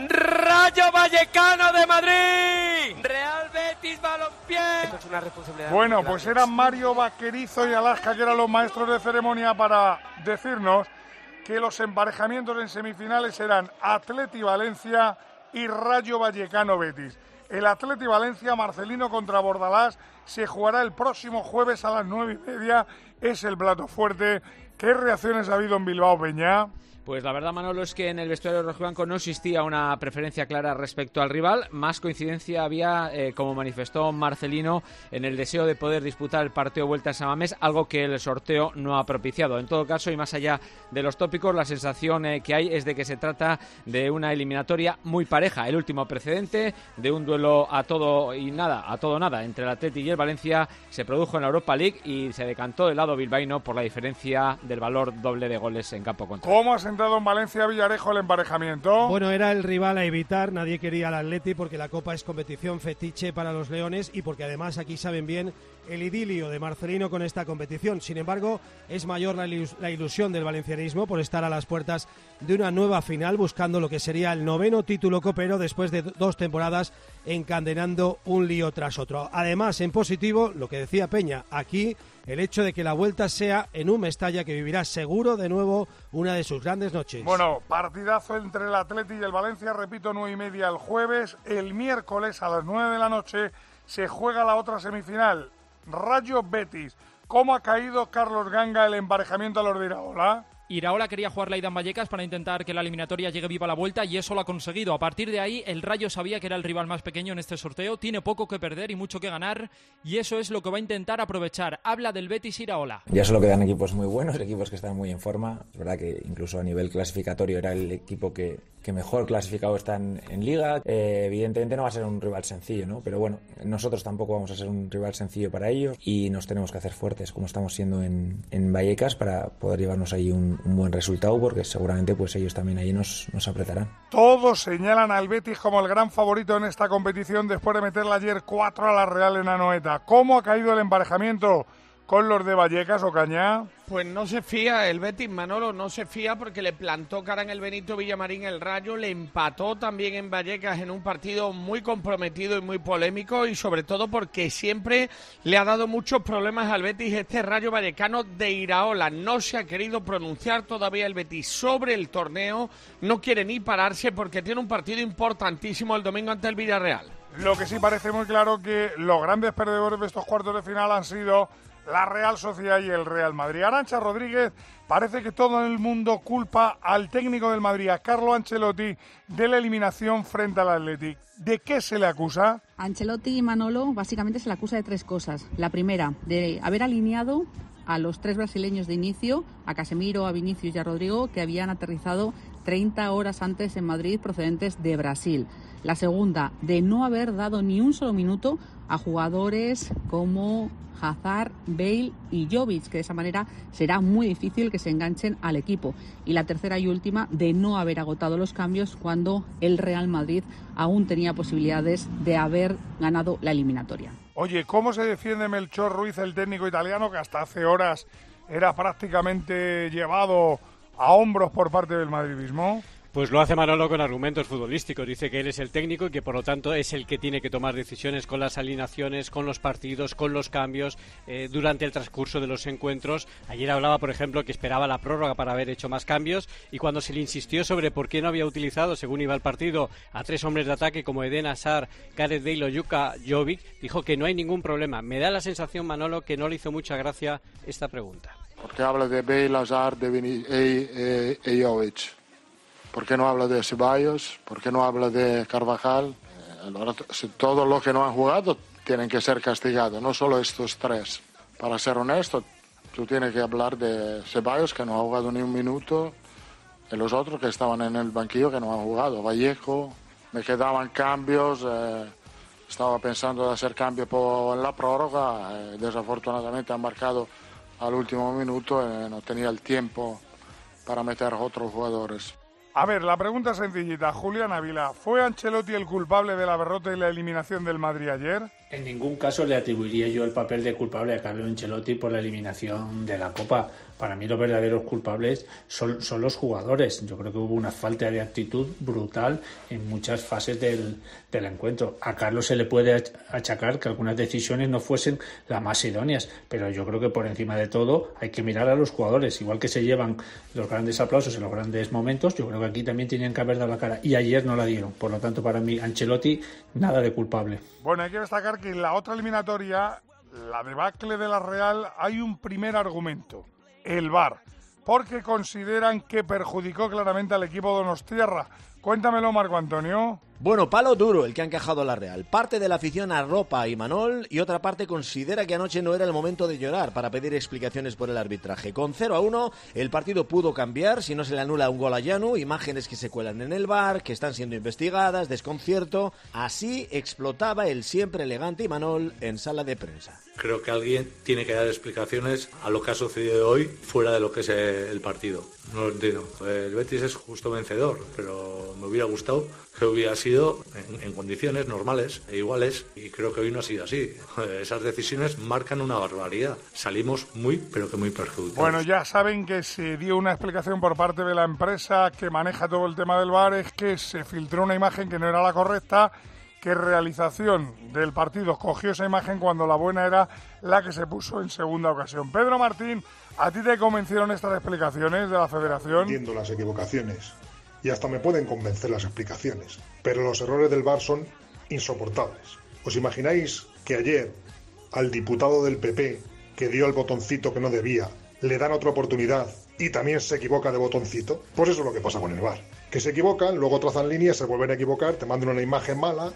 Rayo Vallecano de Madrid. Real Betis Balompié. Esto es una responsabilidad. Bueno, pues eran Mario Vaquerizo y Alaska, que eran los maestros de ceremonia, para decirnos que los emparejamientos en semifinales eran Atleti Valencia y Rayo Vallecano Betis. El Atleti Valencia, Marcelino contra Bordalás, se jugará el próximo jueves a las nueve y media. Es el plato fuerte. ¿Qué reacciones ha habido en Bilbao, Peña? Pues la verdad, Manolo, es que en el vestuario rojiblanco no existía una preferencia clara respecto al rival. Más coincidencia había, eh, como manifestó Marcelino, en el deseo de poder disputar el partido vuelta a San Mamés, algo que el sorteo no ha propiciado. En todo caso, y más allá de los tópicos, la sensación eh, que hay es de que se trata de una eliminatoria muy pareja. El último precedente de un duelo a todo y nada, a todo nada, entre el Atleti y el Valencia se produjo en la Europa League y se decantó del lado bilbaíno por la diferencia del valor doble de goles en campo contrario. ¿Cómo has entrado en Valencia Villarejo el emparejamiento? Bueno, era el rival a evitar, nadie quería al Atleti porque la Copa es competición fetiche para los leones y porque además aquí saben bien el idilio de Marcelino con esta competición. Sin embargo, es mayor la, ilus- la ilusión del valencianismo por estar a las puertas de una nueva final, buscando lo que sería el noveno título copero después de dos temporadas encadenando un lío tras otro. Además, en positivo, lo que decía Peña, aquí el hecho de que la vuelta sea en un Mestalla que vivirá seguro de nuevo una de sus grandes noches. Bueno, partidazo entre el Atleti y el Valencia, repito, nueve y media el jueves. El miércoles a las nueve de la noche se juega la otra semifinal, Rayo Betis. ¿Cómo ha caído Carlos Ganga el emparejamiento a los de Iraola? Iraola quería jugar la ida en Vallecas para intentar que la eliminatoria llegue viva a la vuelta y eso lo ha conseguido. A partir de ahí, el Rayo sabía que era el rival más pequeño en este sorteo, tiene poco que perder y mucho que ganar y eso es lo que va a intentar aprovechar. Habla del Betis Iraola. Ya solo quedan equipos muy buenos, equipos que están muy en forma. Es verdad que incluso a nivel clasificatorio era el equipo que, que mejor clasificado está en, en Liga. Eh, evidentemente no va a ser un rival sencillo, ¿no? Pero bueno, nosotros tampoco vamos a ser un rival sencillo para ellos y nos tenemos que hacer fuertes como estamos siendo en, en Vallecas para poder llevarnos ahí un un buen resultado, porque seguramente pues ellos también ahí nos, nos apretarán. Todos señalan al Betis como el gran favorito en esta competición después de meterle ayer cuatro a la Real en Anoeta. ¿Cómo ha caído el emparejamiento con los de Vallecas, Ocaña? Pues no se fía, el Betis, Manolo, no se fía porque le plantó cara en el Benito Villamarín el Rayo, le empató también en Vallecas en un partido muy comprometido y muy polémico y sobre todo porque siempre le ha dado muchos problemas al Betis este Rayo Vallecano de Iraola. No se ha querido pronunciar todavía el Betis sobre el torneo, no quiere ni pararse porque tiene un partido importantísimo el domingo ante el Villarreal. Lo que sí parece muy claro que los grandes perdedores de estos cuartos de final han sido la Real Sociedad y el Real Madrid. Arantxa Rodríguez, parece que todo el mundo culpa al técnico del Madrid, a Carlo Ancelotti, de la eliminación frente al Athletic. ¿De qué se le acusa? Ancelotti y Manolo básicamente se le acusa de tres cosas. La primera, de haber alineado a los tres brasileños de inicio, a Casemiro, a Vinicius y a Rodrigo, que habían aterrizado treinta horas antes en Madrid procedentes de Brasil. La segunda, de no haber dado ni un solo minuto a jugadores como Hazard, Bale y Jovic, que de esa manera será muy difícil que se enganchen al equipo. Y la tercera y última, de no haber agotado los cambios cuando el Real Madrid aún tenía posibilidades de haber ganado la eliminatoria. Oye, ¿cómo se defiende Melchor Ruiz, el técnico italiano, que hasta hace horas era prácticamente llevado a hombros por parte del madridismo? Pues lo hace Manolo con argumentos futbolísticos. Dice que él es el técnico y que por lo tanto es el que tiene que tomar decisiones con las alineaciones, con los partidos, con los cambios eh, durante el transcurso de los encuentros. Ayer hablaba, por ejemplo, que esperaba la prórroga para haber hecho más cambios, y cuando se le insistió sobre por qué no había utilizado, según iba el partido, a tres hombres de ataque como Eden Hazard, Gareth Bale o Luka Jovic, dijo que no hay ningún problema. Me da la sensación, Manolo, que no le hizo mucha gracia esta pregunta. ¿Por qué habla de Bale, Hazard de Vini- e, e, e Jovic? ¿Por qué no habla de Ceballos? ¿Por qué no habla de Carvajal? Eh, todos los que no han jugado tienen que ser castigados, no solo estos tres. Para ser honesto, tú tienes que hablar de Ceballos, que no ha jugado ni un minuto, y los otros que estaban en el banquillo que no han jugado. Vallejo, me quedaban cambios, eh, estaba pensando de hacer cambio por la prórroga, eh, desafortunadamente han marcado al último minuto y no tenía el tiempo para meter a otros jugadores. A ver, la pregunta es sencillita. Julián Ávila, ¿fue Ancelotti el culpable de la derrota y la eliminación del Madrid ayer? En ningún caso le atribuiría yo el papel de culpable a Carlo Ancelotti por la eliminación de la Copa. Para mí los verdaderos culpables son, son los jugadores. Yo creo que hubo una falta de actitud brutal en muchas fases del, del encuentro. A Carlos se le puede achacar que algunas decisiones no fuesen las más idóneas, pero yo creo que por encima de todo hay que mirar a los jugadores. Igual que se llevan los grandes aplausos en los grandes momentos, yo creo que aquí también tenían que haber dado la cara, y ayer no la dieron. Por lo tanto, para mí, Ancelotti, nada de culpable. Bueno, hay que destacar que en la otra eliminatoria, la debacle de la Real, hay un primer argumento: el V A R, porque consideran que perjudicó claramente al equipo donostiarra. Cuéntamelo, Marco Antonio. Bueno, palo duro el que han quejado a la Real. Parte de la afición arropa a Imanol y otra parte considera que anoche no era el momento de llorar para pedir explicaciones por el arbitraje. Con cero a uno, el partido pudo cambiar si no se le anula un gol a Llanu, imágenes que se cuelan en el V A R, que están siendo investigadas, desconcierto. Así explotaba el siempre elegante Imanol en sala de prensa. Creo que alguien tiene que dar explicaciones a lo que ha sucedido hoy fuera de lo que es el partido. No lo entiendo. El Betis es justo vencedor, pero me hubiera gustado que hubiera sido en, en condiciones normales e iguales, y creo que hoy no ha sido así. Esas decisiones marcan una barbaridad. Salimos muy, pero que muy perjudicados. Bueno, ya saben que se dio una explicación por parte de la empresa que maneja todo el tema del V A R, es que se filtró una imagen que no era la correcta, que realización del partido cogió esa imagen cuando la buena era la que se puso en segunda ocasión. Pedro Martín, ¿a ti te convencieron estas explicaciones de la Federación? Entiendo las equivocaciones y hasta me pueden convencer las explicaciones, pero los errores del V A R son insoportables. ¿Os imagináis que ayer al diputado del P P que dio el botoncito que no debía le dan otra oportunidad y también se equivoca de botoncito? Pues eso es lo que pasa con el V A R, que se equivocan, luego trazan líneas, se vuelven a equivocar, te mandan una imagen mala.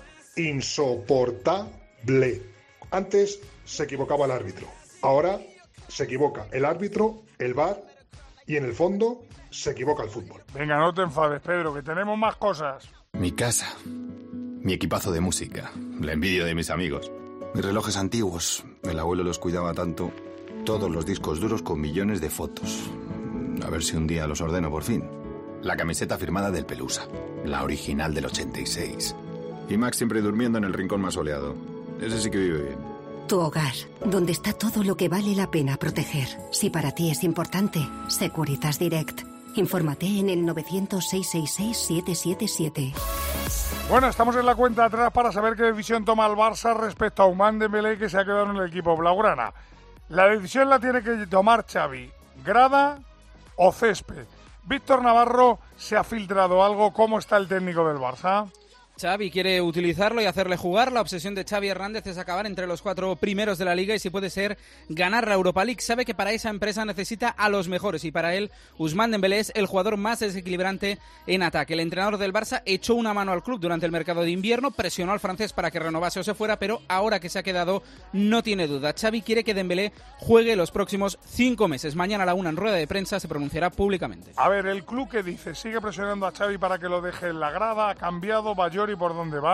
Insoportable. Antes se equivocaba el árbitro, ahora se equivoca el árbitro, el V A R, y en el fondo se equivoca el fútbol. Venga, no te enfades, Pedro, que tenemos más cosas. Mi casa, mi equipazo de música, la envidia de mis amigos, mis relojes antiguos, el abuelo los cuidaba tanto, todos los discos duros con millones de fotos. A ver si un día los ordeno por fin. La camiseta firmada del Pelusa, la original del ochenta y seis. Y Max siempre durmiendo en el rincón más soleado. Ese sí que vive bien. Tu hogar, donde está todo lo que vale la pena proteger. Si para ti es importante, Securitas Direct. Infórmate en el novecientos, seiscientos sesenta y seis, siete siete siete. Bueno, estamos en la cuenta atrás para saber qué decisión toma el Barça respecto a Ousmane Dembélé, que se ha quedado en el equipo blaugrana. La decisión la tiene que tomar Xavi. ¿Grada o césped? Víctor Navarro, ¿se ha filtrado algo? ¿Cómo está el técnico del Barça? Xavi quiere utilizarlo y hacerle jugar. La obsesión de Xavi Hernández es acabar entre los cuatro primeros de la Liga y, si puede ser, ganar la Europa League. Sabe que para esa empresa necesita a los mejores y para él Ousmane Dembélé es el jugador más desequilibrante en ataque. El entrenador del Barça echó una mano al club durante el mercado de invierno, presionó al francés para que renovase o se fuera, pero ahora que se ha quedado no tiene duda. Xavi quiere que Dembélé juegue los próximos cinco meses. Mañana a la una en rueda de prensa se pronunciará públicamente. A ver, ¿el club qué dice? ¿Sigue presionando a Xavi para que lo deje en la grada? ¿Ha cambiado? ¿Va y por dónde va?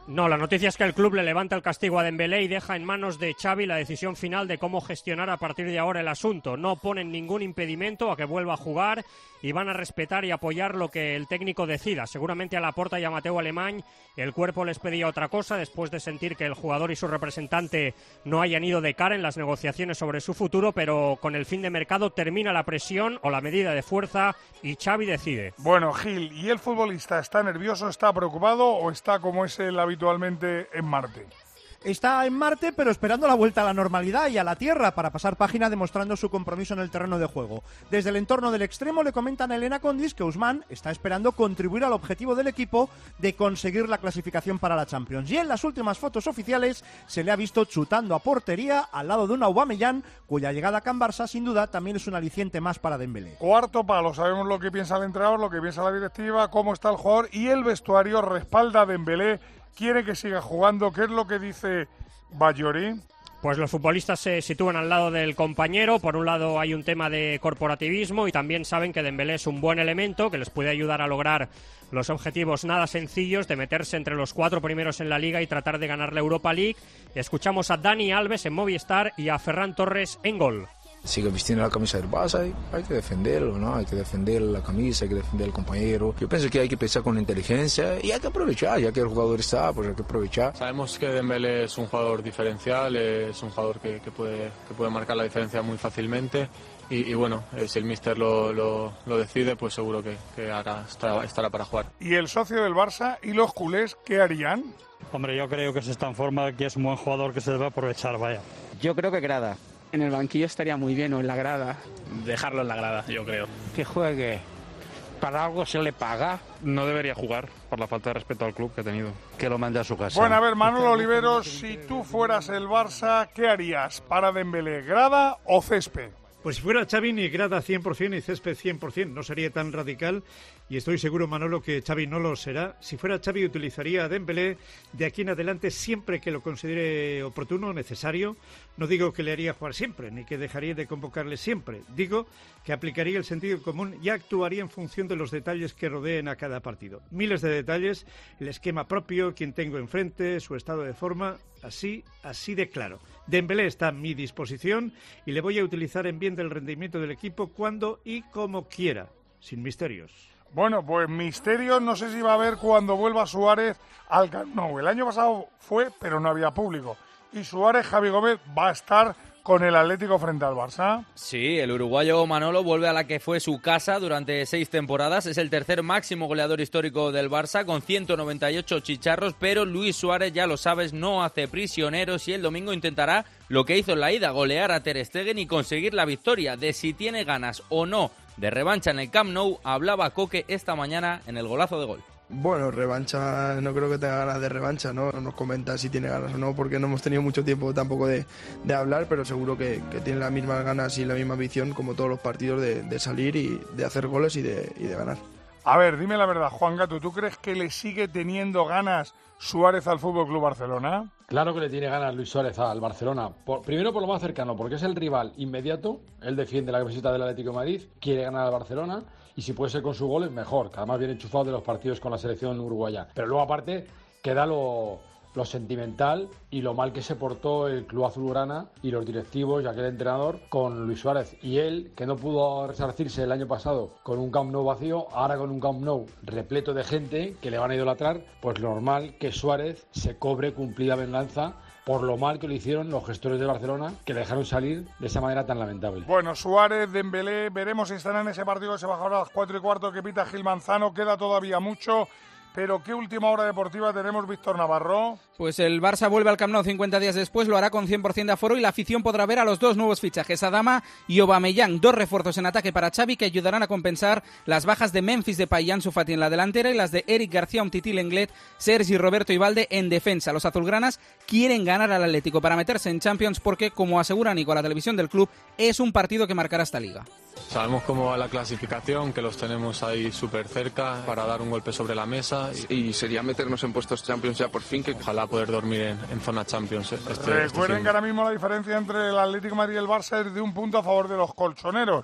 No, la noticia es que el club le levanta el castigo a Dembélé y deja en manos de Xavi la decisión final de cómo gestionar a partir de ahora el asunto. No ponen ningún impedimento a que vuelva a jugar y van a respetar y apoyar lo que el técnico decida. Seguramente a Laporta y a Mateu Alemany el cuerpo les pedía otra cosa después de sentir que el jugador y su representante no hayan ido de cara en las negociaciones sobre su futuro, pero con el fin de mercado termina la presión o la medida de fuerza y Xavi decide. Bueno, Gil, ¿y el futbolista está nervioso, está preocupado o está como es el habitualmente en Marte? Está en Marte, pero esperando la vuelta a la normalidad y a la Tierra para pasar página demostrando su compromiso en el terreno de juego. Desde el entorno del extremo le comentan a Elena Condis que Ousmane está esperando contribuir al objetivo del equipo de conseguir la clasificación para la Champions. Y en las últimas fotos oficiales se le ha visto chutando a portería al lado de un Aubameyang, cuya llegada a Can Barça sin duda también es un aliciente más para Dembélé. Cuarto palo, sabemos lo que piensa el entrenador, lo que piensa la directiva, cómo está el jugador y el vestuario respalda a Dembélé. Quiere que siga jugando. ¿Qué es lo que dice Bayori? Pues los futbolistas se sitúan al lado del compañero. Por un lado hay un tema de corporativismo y también saben que Dembélé es un buen elemento que les puede ayudar a lograr los objetivos nada sencillos de meterse entre los cuatro primeros en la Liga y tratar de ganar la Europa League. Escuchamos a Dani Alves en Movistar y a Ferran Torres en Gol. Sigue vistiendo la camisa del Barça, hay, hay que defenderlo, ¿no? Hay que defender la camisa, hay que defender al compañero. Yo pienso que hay que pensar con inteligencia y hay que aprovechar, ya que el jugador está, pues hay que aprovechar. Sabemos que Dembélé es un jugador diferencial, es un jugador que, que, puede, que puede marcar la diferencia muy fácilmente y, y bueno, eh, si el míster lo, lo, lo decide, pues seguro que, que hará, estará, estará para jugar. ¿Y el socio del Barça y los culés qué harían? Hombre, yo creo que se está en forma, que es un buen jugador que se debe aprovechar, vaya. Yo creo que grada. En el banquillo estaría muy bien, o en la grada. Dejarlo en la grada, yo creo. Que juegue. Para algo se le paga. No debería jugar por la falta de respeto al club que ha tenido. Que lo mande a su casa. Bueno, a ver, Manolo Oliveros, si tú fueras el Barça, ¿qué harías para Dembélé? ¿Grada o césped? Pues si fuera Xavi, ni grada cien por ciento ni césped cien por ciento, no sería tan radical y estoy seguro, Manolo, que Xavi no lo será. Si fuera Xavi, utilizaría a Dembélé de aquí en adelante siempre que lo considere oportuno, necesario. No digo que le haría jugar siempre, ni que dejaría de convocarle siempre. Digo que aplicaría el sentido común y actuaría en función de los detalles que rodeen a cada partido. Miles de detalles, el esquema propio, quién tengo enfrente, su estado de forma, así, así de claro. Dembélé está a mi disposición y le voy a utilizar en bien del rendimiento del equipo cuando y como quiera, sin misterios. Bueno, pues misterios no sé si va a haber cuando vuelva Suárez al Camp Nou. El año pasado fue, pero no había público. Y Suárez, Javi Gómez, va a estar con el Atlético frente al Barça. Sí, el uruguayo Manolo vuelve a la que fue su casa durante seis temporadas. Es el tercer máximo goleador histórico del Barça con ciento noventa y ocho chicharros, pero Luis Suárez, ya lo sabes, no hace prisioneros y el domingo intentará lo que hizo en la ida, golear a Ter Stegen y conseguir la victoria. De si tiene ganas o no de revancha en el Camp Nou, hablaba Coque esta mañana en el golazo de gol. Bueno, revancha, no creo que tenga ganas de revancha, ¿no? No nos comenta si tiene ganas o no, porque no hemos tenido mucho tiempo tampoco de, de hablar, pero seguro que, que tiene las mismas ganas y la misma ambición, como todos los partidos, de, de salir y de hacer goles y de, y de ganar. A ver, dime la verdad, Juan Gato, ¿tú crees que le sigue teniendo ganas Suárez al F C Barcelona? Claro que le tiene ganas Luis Suárez al Barcelona. Por, primero por lo más cercano, porque es el rival inmediato. Él defiende la camiseta del Atlético de Madrid, quiere ganar al Barcelona y si puede ser con su gol es mejor, que además viene enchufado de los partidos con la selección uruguaya. Pero luego aparte queda lo, lo sentimental y lo mal que se portó el club azulgrana y los directivos y aquel entrenador con Luis Suárez. Y él, que no pudo resarcirse el año pasado con un Camp Nou vacío, ahora con un Camp Nou repleto de gente que le van a idolatrar, pues normal que Suárez se cobre cumplida venganza por lo mal que lo hicieron los gestores de Barcelona, que le dejaron salir de esa manera tan lamentable. Bueno, Suárez, Dembélé, veremos si estarán en ese partido que se va a jugar a las cuatro y cuarto que pita Gil Manzano, queda todavía mucho. Pero ¿qué última hora deportiva tenemos, Víctor Navarro? Pues el Barça vuelve al Camp Nou cincuenta días después, lo hará con cien por ciento de aforo y la afición podrá ver a los dos nuevos fichajes, Adama y Aubameyang, dos refuerzos en ataque para Xavi que ayudarán a compensar las bajas de Memphis Depay y Ansu Fati en la delantera y las de Eric García, Umtiti, Lenglet, Sergi Roberto y Valde en defensa. Los azulgranas quieren ganar al Atlético para meterse en Champions porque, como asegura Nico a la televisión del club, es un partido que marcará esta liga. Sabemos cómo va la clasificación, que los tenemos ahí súper cerca para dar un golpe sobre la mesa y, y sería meternos en puestos Champions ya por fin, que ojalá poder dormir en, en zona Champions. Este, Recuerden este que ahora mismo la diferencia entre el Atlético de Madrid y el Barça es de un punto a favor de los colchoneros.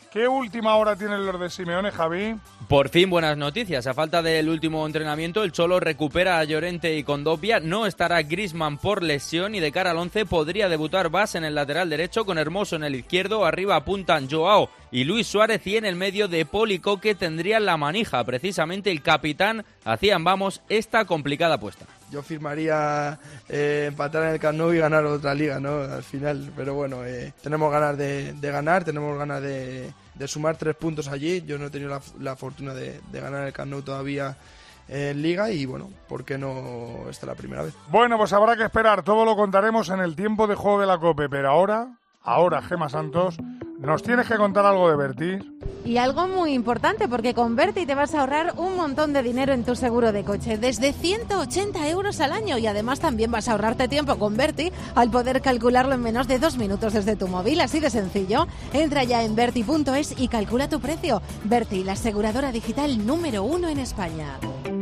¿Qué última hora tienen los de Simeone, Javi? Por fin buenas noticias. A falta del último entrenamiento, el Cholo recupera a Llorente y Condovia. No estará Griezmann por lesión y de cara al once podría debutar Bas en el lateral derecho con Hermoso en el izquierdo. Arriba apuntan Joao y Luis Suárez y en el medio de Paul y Coque tendrían la manija. Precisamente el capitán hacían vamos esta complicada apuesta. Yo firmaría eh, empatar en el Camp Nou y ganar otra liga, ¿no? Al final, pero bueno, eh, tenemos ganas de, de ganar, tenemos ganas de, de sumar tres puntos allí. Yo no he tenido la, la fortuna de, de ganar el Camp Nou todavía en liga y bueno, ¿por qué no esta la primera vez? Bueno, pues habrá que esperar, todo lo contaremos en el tiempo de juego de la COPE, pero ahora, ahora Gemma Santos, nos tienes que contar algo de Verti. Y algo muy importante, porque con Verti te vas a ahorrar un montón de dinero en tu seguro de coche, desde ciento ochenta euros al año, y además también vas a ahorrarte tiempo con Verti al poder calcularlo en menos de dos minutos desde tu móvil, así de sencillo. Entra ya en verti punto es y calcula tu precio. Verti, la aseguradora digital número uno en España.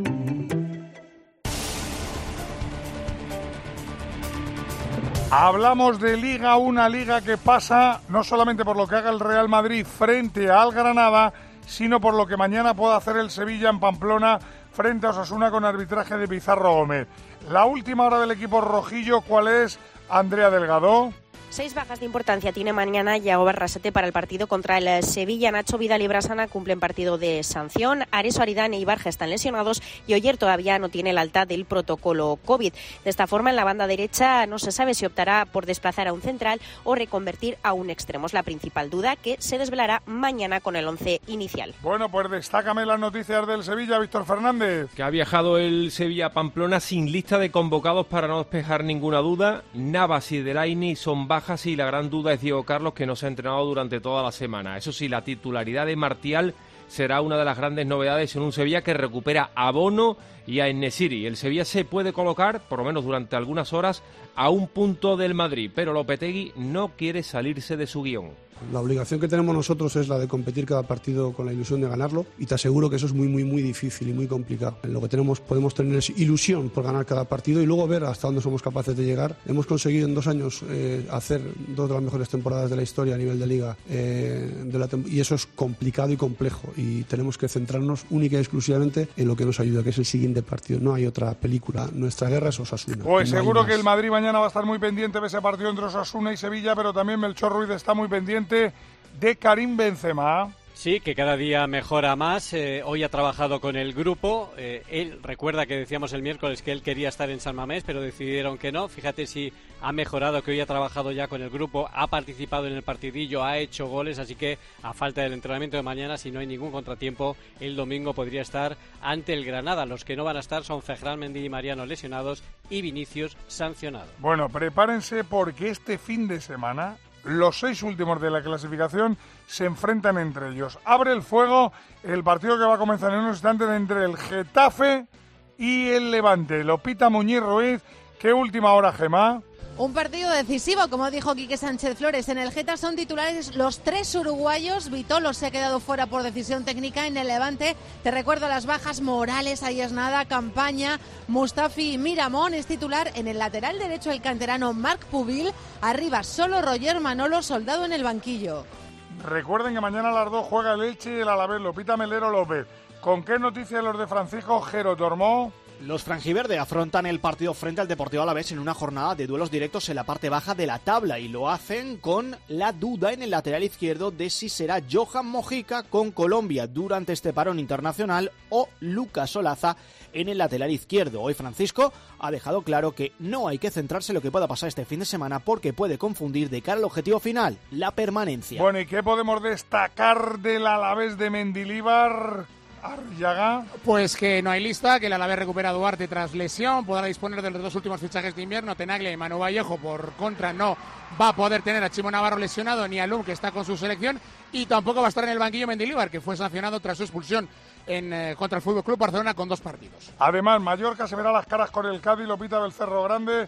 Hablamos de Liga, una Liga que pasa no solamente por lo que haga el Real Madrid frente al Granada, sino por lo que mañana pueda hacer el Sevilla en Pamplona frente a Osasuna con arbitraje de Pizarro Gómez. La última hora del equipo rojillo, ¿cuál es, Andrea Delgado? Seis bajas de importancia tiene mañana Yago Barrasate para el partido contra el Sevilla. Nacho Vidal y Brasana cumplen partido de sanción. Areso, Aridane y Barja están lesionados y Oyer todavía no tiene el alta del protocolo COVID. De esta forma, en la banda derecha no se sabe si optará por desplazar a un central o reconvertir a un extremo. Es la principal duda que se desvelará mañana con el once inicial. Bueno, pues destácame las noticias del Sevilla, Víctor Fernández. Que ha viajado el Sevilla a Pamplona sin lista de convocados para no despejar ninguna duda. Navas y Delaini son bajas y la gran duda es Diego Carlos, que no se ha entrenado durante toda la semana. Eso sí, la titularidad de Martial será una de las grandes novedades en un Sevilla que recupera a Bono y a En-Nesyri. El Sevilla se puede colocar, por lo menos durante algunas horas, a un punto del Madrid, pero Lopetegui no quiere salirse de su guión. La obligación que tenemos nosotros es la de competir cada partido con la ilusión de ganarlo, y te aseguro que eso es muy muy muy difícil y muy complicado. En lo que tenemos podemos tener es ilusión por ganar cada partido y luego ver hasta dónde somos capaces de llegar. Hemos conseguido en dos años eh, hacer dos de las mejores temporadas de la historia a nivel de liga eh, de la tem- y eso es complicado y complejo, y tenemos que centrarnos única y exclusivamente en lo que nos ayuda, que es el siguiente partido. No hay otra película. Nuestra guerra es Osasuna. Pues no seguro que el Madrid mañana va a estar muy pendiente de ese partido entre Osasuna y Sevilla, pero también Melchor Ruiz está muy pendiente de Karim Benzema. Sí, que cada día mejora más. Eh, hoy ha trabajado con el grupo. Eh, él recuerda que decíamos el miércoles que él quería estar en San Mamés, pero decidieron que no. Fíjate si ha mejorado, que hoy ha trabajado ya con el grupo, ha participado en el partidillo, ha hecho goles, así que a falta del entrenamiento de mañana, si no hay ningún contratiempo, el domingo podría estar ante el Granada. Los que no van a estar son Fejrán, Mendy y Mariano lesionados y Vinicius sancionado. Bueno, prepárense porque este fin de semana los seis últimos de la clasificación se enfrentan entre ellos. Abre el fuego el partido que va a comenzar en unos instantes entre el Getafe y el Levante. Lo pita Muñiz Ruiz. ¿Qué última hora, Gemma? Un partido decisivo, como dijo Quique Sánchez Flores. En el Geta son titulares los tres uruguayos. Vitolo se ha quedado fuera por decisión técnica. En el Levante, te recuerdo las bajas: Morales, ahí es nada, Campaña, Mustafi y Miramón. Es titular en el lateral derecho el canterano Marc Pubil. Arriba solo Roger Manolo, Soldado en el banquillo. Recuerden que mañana a las dos juega el Elche y el Alavés. Lo pita Melero López. ¿Con qué noticias los de Francisco Jero Tormó? Los franjiverde afrontan el partido frente al Deportivo Alavés en una jornada de duelos directos en la parte baja de la tabla, y lo hacen con la duda en el lateral izquierdo de si será Johan Mojica con Colombia durante este parón internacional o Lucas Olaza en el lateral izquierdo. Hoy Francisco ha dejado claro que no hay que centrarse en lo que pueda pasar este fin de semana porque puede confundir de cara al objetivo final, la permanencia. Bueno, ¿y qué podemos destacar del Alavés de Mendilibar? Arriaga. Pues que no hay lista, que el Alavés recupera a Duarte tras lesión, podrá disponer de los dos últimos fichajes de invierno. Tenaglia y Manu Vallejo, por contra, no va a poder tener a Chimo Navarro lesionado, ni a Lum, que está con su selección, y tampoco va a estar en el banquillo Mendilibar, que fue sancionado tras su expulsión en eh, contra el Fútbol Club Barcelona con dos partidos. Además, Mallorca se verá las caras con el Cádiz, lo pita del Cerro Grande.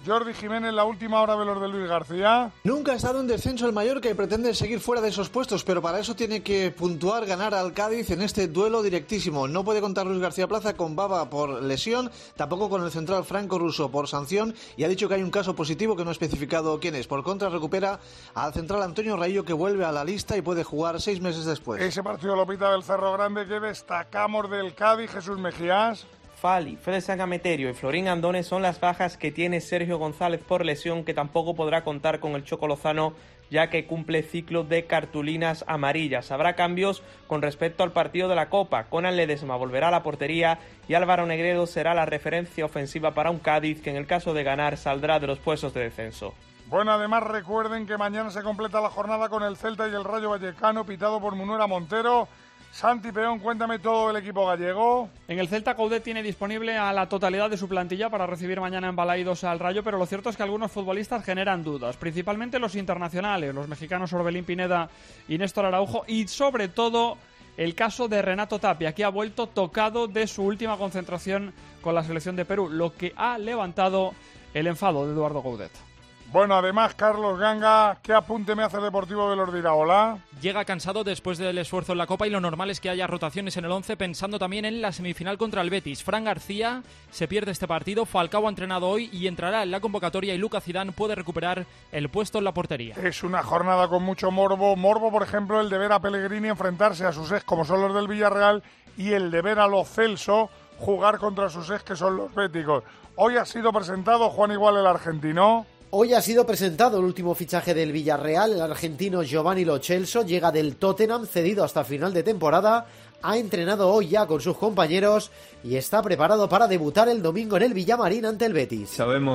Jordi Jiménez, la última hora de los de Luis García. Nunca ha estado en descenso el Mallorca y pretende seguir fuera de esos puestos, pero para eso tiene que puntuar, ganar al Cádiz en este duelo directísimo. No puede contar Luis García Plaza con Baba por lesión, tampoco con el central Franco Russo por sanción, y ha dicho que hay un caso positivo que no ha especificado quién es. Por contra, recupera al central Antonio Raillo, que vuelve a la lista y puede jugar seis meses después. Ese partido lo pita del Cerro Grande. Que destacamos del Cádiz, Jesús Mejías. Fali, Fede Sagameterio y Florín Andones son las bajas que tiene Sergio González por lesión, que tampoco podrá contar con el Choco Lozano, ya que cumple ciclo de cartulinas amarillas. Habrá cambios con respecto al partido de la Copa. Conan Ledesma volverá a la portería y Álvaro Negredo será la referencia ofensiva para un Cádiz que en el caso de ganar saldrá de los puestos de descenso. Bueno, además recuerden que mañana se completa la jornada con el Celta y el Rayo Vallecano, pitado por Munuera Montero. Santi Peón, cuéntame todo el equipo gallego. En el Celta, Coudet tiene disponible a la totalidad de su plantilla para recibir mañana en Balaidos al Rayo, pero lo cierto es que algunos futbolistas generan dudas, principalmente los internacionales, los mexicanos Orbelín Pineda y Néstor Araujo, y sobre todo el caso de Renato Tapia, que ha vuelto tocado de su última concentración con la selección de Perú, lo que ha levantado el enfado de Eduardo Coudet. Bueno, además, Carlos Ganga, ¿qué apunte me hace el Deportivo de los de Iraola? Llega cansado después del esfuerzo en la Copa y lo normal es que haya rotaciones en el once, pensando también en la semifinal contra el Betis. Fran García se pierde este partido, Falcao ha entrenado hoy y entrará en la convocatoria, y Lucas Zidane puede recuperar el puesto en la portería. Es una jornada con mucho morbo. Morbo, por ejemplo, el de ver a Pellegrini enfrentarse a sus ex, como son los del Villarreal, y el de ver a Lo Celso jugar contra sus ex, que son los béticos. Hoy ha sido presentado Juan Igual, el argentino. Hoy ha sido presentado el último fichaje del Villarreal. El argentino Giovanni Lo Celso llega del Tottenham, cedido hasta final de temporada. Ha entrenado hoy ya con sus compañeros y está preparado para debutar el domingo en el Villamarín ante el Betis.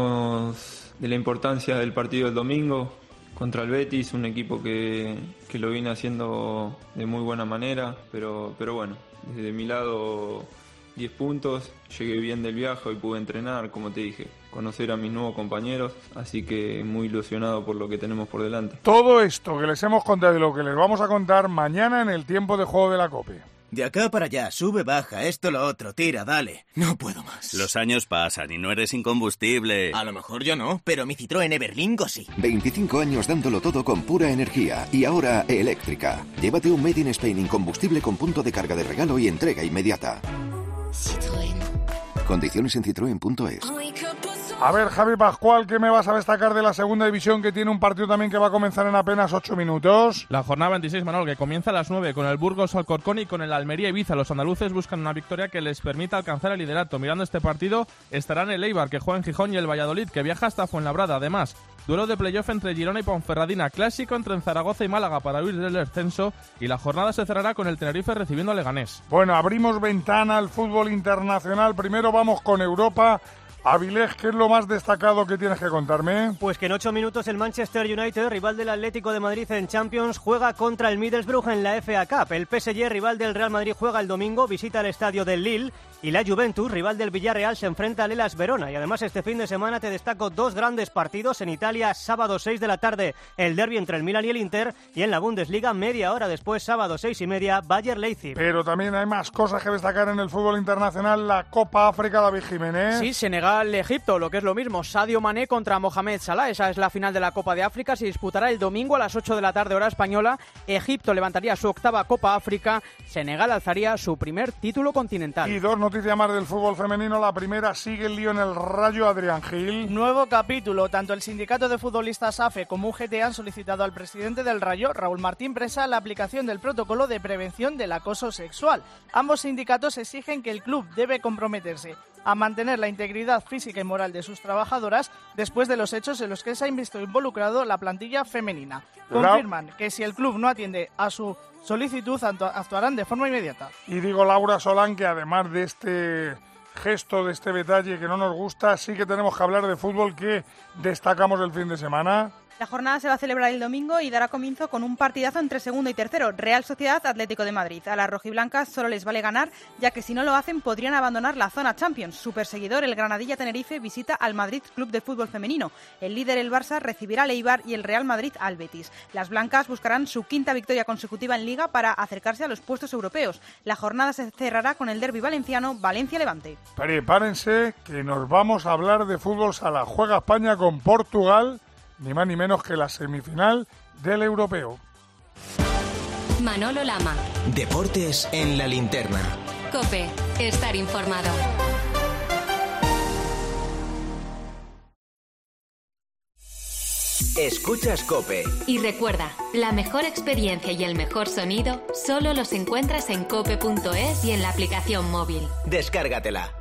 Sabemos de la importancia del partido del domingo contra el Betis, un equipo que, que lo viene haciendo de muy buena manera, pero, pero bueno, desde mi lado diez puntos, llegué bien del viaje y pude entrenar, como te dije, conocer a mis nuevos compañeros, así que muy ilusionado por lo que tenemos por delante. Todo esto que les hemos contado y lo que les vamos a contar mañana en el tiempo de juego de la COPE. De acá para allá, sube, baja, esto, lo otro, tira, dale. No puedo más. Los años pasan y no eres incombustible. A lo mejor yo no, pero mi Citroën Everlingo sí. veinticinco años dándolo todo con pura energía y ahora eléctrica. Llévate un Made in Spain incombustible con punto de carga de regalo y entrega inmediata. Citroën. Condiciones en citroen punto es. A ver, Javi Pascual, ¿qué me vas a destacar de la segunda división, que tiene un partido también que va a comenzar en apenas ocho minutos? La jornada veintiséis, Manuel, que comienza a las nueve con el Burgos Alcorcón y con el Almería Ibiza. Los andaluces buscan una victoria que les permita alcanzar el liderato. Mirando este partido estarán el Eibar, que juega en Gijón, y el Valladolid, que viaja hasta Fuenlabrada. Además, duelo de playoff entre Girona y Ponferradina, clásico entre Zaragoza y Málaga para huir del descenso, y la jornada se cerrará con el Tenerife recibiendo a Leganés. Bueno, abrimos ventana al fútbol internacional. Primero vamos con Europa. Avilés, ¿qué es lo más destacado que tienes que contarme? Pues que en ocho minutos el Manchester United, rival del Atlético de Madrid en Champions, juega contra el Middlesbrough en la F A Cup. El P S G, rival del Real Madrid, juega el domingo, visita el estadio del Lille. Y la Juventus, rival del Villarreal, se enfrenta al Hellas Verona. Y además este fin de semana te destaco dos grandes partidos. En Italia, sábado seis de la tarde, el derbi entre el Milan y el Inter. Y en la Bundesliga, media hora después, sábado seis y media, Bayer Leipzig. Pero también hay más cosas que destacar en el fútbol internacional. La Copa África, David Jiménez. Sí, Senegal-Egipto, lo que es lo mismo. Sadio Mané contra Mohamed Salah. Esa es la final de la Copa de África. Se disputará el domingo a las ocho de la tarde, hora española. Egipto levantaría su octava Copa África. Senegal alzaría su primer título continental. Y dos noticias más del fútbol femenino. La primera, sigue el lío en el Rayo, Adrián Gil. Nuevo capítulo. Tanto el sindicato de futbolistas A F E como U G T han solicitado al presidente del Rayo, Raúl Martín Presa, la aplicación del protocolo de prevención del acoso sexual. Ambos sindicatos exigen que el club debe comprometerse a mantener la integridad física y moral de sus trabajadoras después de los hechos en los que se ha visto involucrado la plantilla femenina. Confirman que si el club no atiende a su solicitud, actuarán de forma inmediata. Y digo, Laura Solán, que además de este gesto, de este detalle que no nos gusta, sí que tenemos que hablar de fútbol. Que destacamos el fin de semana. La jornada se va a celebrar el domingo y dará comienzo con un partidazo entre segundo y tercero, Real Sociedad Atlético de Madrid. A las rojiblancas solo les vale ganar, ya que si no lo hacen podrían abandonar la zona Champions. Su perseguidor, el Granadilla Tenerife, visita al Madrid Club de Fútbol Femenino. El líder, el Barça, recibirá al Eibar y el Real Madrid al Betis. Las blancas buscarán su quinta victoria consecutiva en Liga para acercarse a los puestos europeos. La jornada se cerrará con el derbi valenciano Valencia-Levante. Prepárense que nos vamos a hablar de fútbol sala. Juega España con Portugal, ni más ni menos que la semifinal del europeo. Manolo Lama. Deportes en la linterna. COPE. Estar informado. Escuchas COPE. Y recuerda, la mejor experiencia y el mejor sonido solo los encuentras en cope punto es y en la aplicación móvil. Descárgatela.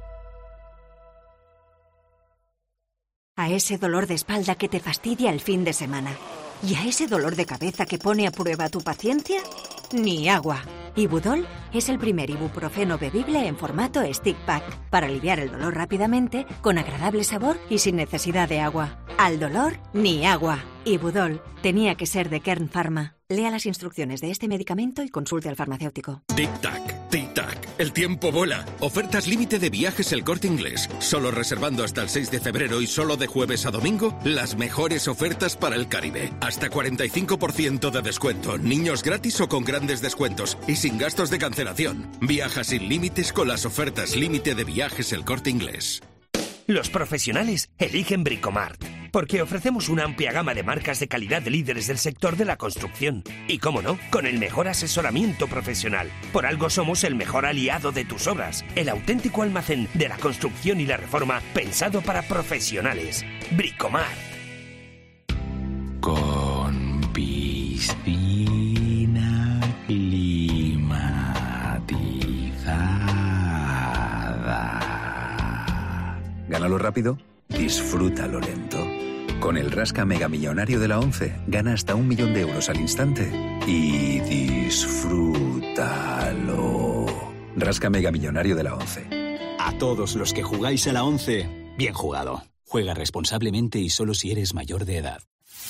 A ese dolor de espalda que te fastidia el fin de semana. ¿Y a ese dolor de cabeza que pone a prueba tu paciencia? Ni agua. Ibudol es el primer ibuprofeno bebible en formato stick pack para aliviar el dolor rápidamente, con agradable sabor y sin necesidad de agua. Al dolor, ni agua. Ibudol tenía que ser de Kern Pharma. Lea las instrucciones de este medicamento y consulte al farmacéutico. Tic-tac, tic-tac. El tiempo vuela. Ofertas límite de Viajes El Corte Inglés. Solo reservando hasta el seis de febrero y solo de jueves a domingo, las mejores ofertas para el Caribe. Hasta cuarenta y cinco por ciento de descuento. Niños gratis o con grandes descuentos. Y sin gastos de cancelación. Viaja sin límites con las ofertas límite de Viajes El Corte Inglés. Los profesionales eligen Bricomart, porque ofrecemos una amplia gama de marcas de calidad de líderes del sector de la construcción. Y cómo no, con el mejor asesoramiento profesional. Por algo somos el mejor aliado de tus obras. El auténtico almacén de la construcción y la reforma pensado para profesionales. Bricomart. Con piscina climatizada. Gánalo rápido, disfrútalo lento. Con el Rasca Mega Millonario de la ONCE, gana hasta un millón de euros al instante y disfrútalo. Rasca Mega Millonario de la ONCE. A todos los que jugáis a la ONCE, bien jugado. Juega responsablemente y solo si eres mayor de edad.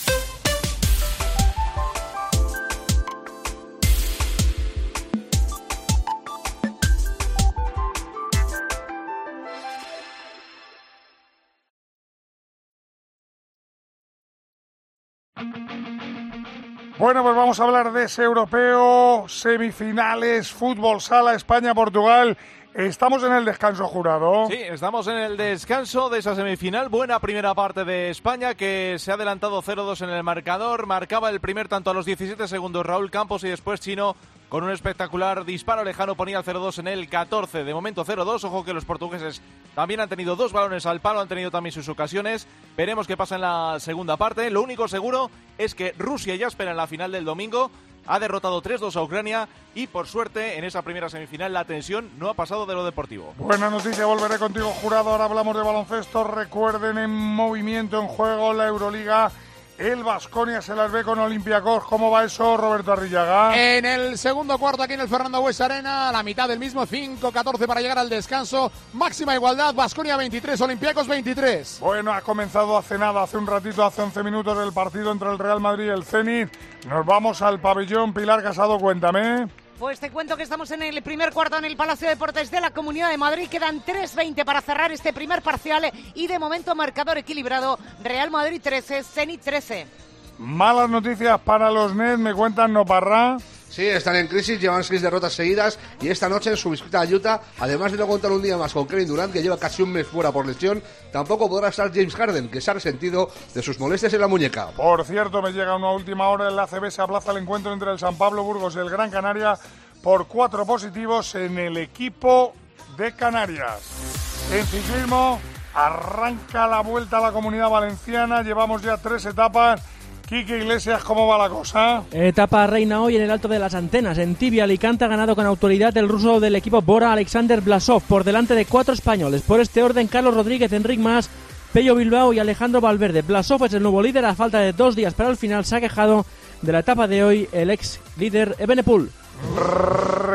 Bueno, pues vamos a hablar de ese europeo, semifinales, fútbol sala, España-Portugal. Estamos en el descanso, Jurado. Sí, estamos en el descanso de esa semifinal. Buena primera parte de España, que se ha adelantado cero dos en el marcador. Marcaba el primer tanto a los diecisiete segundos Raúl Campos y después Chino, con un espectacular disparo lejano, ponía el cero dos en el catorce. De momento cero dos. Ojo que los portugueses también han tenido dos balones al palo, han tenido también sus ocasiones. Veremos qué pasa en la segunda parte. Lo único seguro es que Rusia ya espera en la final del domingo. Ha derrotado tres dos a Ucrania y, por suerte, en esa primera semifinal la tensión no ha pasado de lo deportivo. Buena noticia, volveré contigo, Jurado. Ahora hablamos de baloncesto. Recuerden, en movimiento, en juego, la Euroliga. El Baskonia se las ve con Olympiacos. ¿Cómo va eso, Roberto Arrillaga? En el segundo cuarto, aquí en el Fernando Bues Arena, a la mitad del mismo, cinco catorce para llegar al descanso. Máxima igualdad, Baskonia veintitrés, Olympiacos veintitrés. Bueno, ha comenzado hace nada, hace un ratito, hace once minutos, el partido entre el Real Madrid y el Zenit. Nos vamos al pabellón. Pilar Casado, cuéntame. Pues te cuento que estamos en el primer cuarto en el Palacio de Deportes de la Comunidad de Madrid. Quedan tres veinte para cerrar este primer parcial y de momento marcador equilibrado. Real Madrid trece, Zenit trece. Malas noticias para los Nets, me cuentan Noparra. Sí, están en crisis, llevan seis derrotas seguidas y esta noche en su visita a Utah, además de no contar un día más con Kevin Durant, que lleva casi un mes fuera por lesión, tampoco podrá estar James Harden, que se ha resentido de sus molestias en la muñeca. Por cierto, me llega una última hora, en la A C B se aplaza el encuentro entre el San Pablo Burgos y el Gran Canaria por cuatro positivos en el equipo de Canarias. En ciclismo arranca la Vuelta a la Comunidad Valenciana, llevamos ya tres etapas. Quique Iglesias, ¿cómo va la cosa? Etapa reina hoy en el Alto de las Antenas. En Tibia, Alicante, ha ganado con autoridad el ruso del equipo Bora, Alexander Blasov, por delante de cuatro españoles. Por este orden, Carlos Rodríguez, Enric Mas, Pello Bilbao y Alejandro Valverde. Blasov es el nuevo líder. A falta de dos días para el final, se ha quejado de la etapa de hoy el ex líder Evenepoel.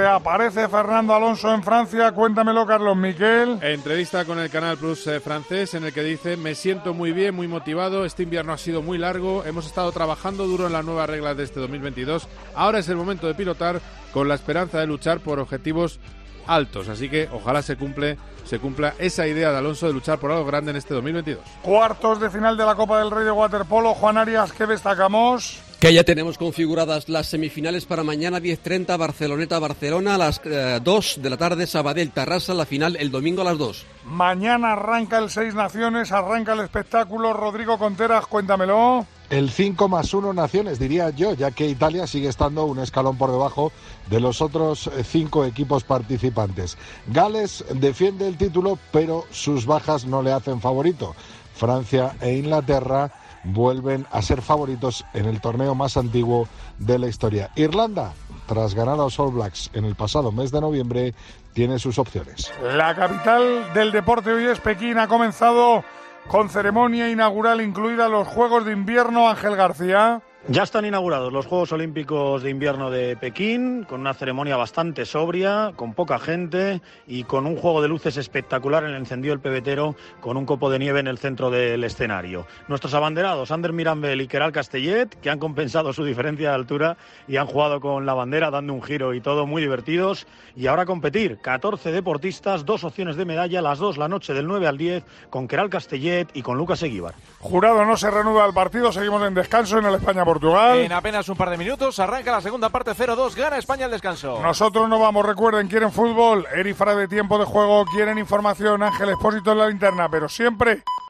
Reaparece Fernando Alonso en Francia. Cuéntamelo, Carlos Miquel. Entrevista con el Canal Plus eh, francés en el que dice: me siento muy bien, muy motivado. Este invierno ha sido muy largo. Hemos estado trabajando duro en las nuevas reglas de este dos mil veintidós. Ahora es el momento de pilotar con la esperanza de luchar por objetivos altos. Así que ojalá se cumple, se cumpla esa idea de Alonso de luchar por algo grande en este dos mil veintidós. Cuartos de final de la Copa del Rey de waterpolo. Juan Arias, ¿qué destacamos? Que ya tenemos configuradas las semifinales para mañana diez treinta, Barceloneta-Barcelona, a las eh, dos de la tarde, Sabadell-Tarrasa, la final el domingo a las dos. Mañana arranca el Seis Naciones, arranca el espectáculo. Rodrigo Conteras, cuéntamelo. El cinco más uno Naciones, diría yo, ya que Italia sigue estando un escalón por debajo de los otros cinco equipos participantes. Gales defiende el título, pero sus bajas no le hacen favorito. Francia e Inglaterra vuelven a ser favoritos en el torneo más antiguo de la historia. Irlanda, tras ganar a los All Blacks en el pasado mes de noviembre, tiene sus opciones. La capital del deporte hoy es Pekín. Ha comenzado con ceremonia inaugural incluida los Juegos de Invierno. Ángel García. Ya están inaugurados los Juegos Olímpicos de Invierno de Pekín, con una ceremonia bastante sobria, con poca gente y con un juego de luces espectacular en el encendido del pebetero, con un copo de nieve en el centro del escenario. Nuestros abanderados, Ander Mirambel y Queralt Castellet, que han compensado su diferencia de altura y han jugado con la bandera, dando un giro y todo, muy divertidos. Y ahora a competir, catorce deportistas, dos opciones de medalla, las dos la noche del nueve al diez, con Queralt Castellet y con Lucas Eguíbar. Jurado, no se reanuda el partido, seguimos en descanso en el España-Portugal. En apenas un par de minutos arranca la segunda parte, cero dos, gana España el descanso. Nosotros no vamos, recuerden, quieren fútbol, Eri Frade, tiempo de juego, quieren información, Ángel Expósito en la linterna, pero siempre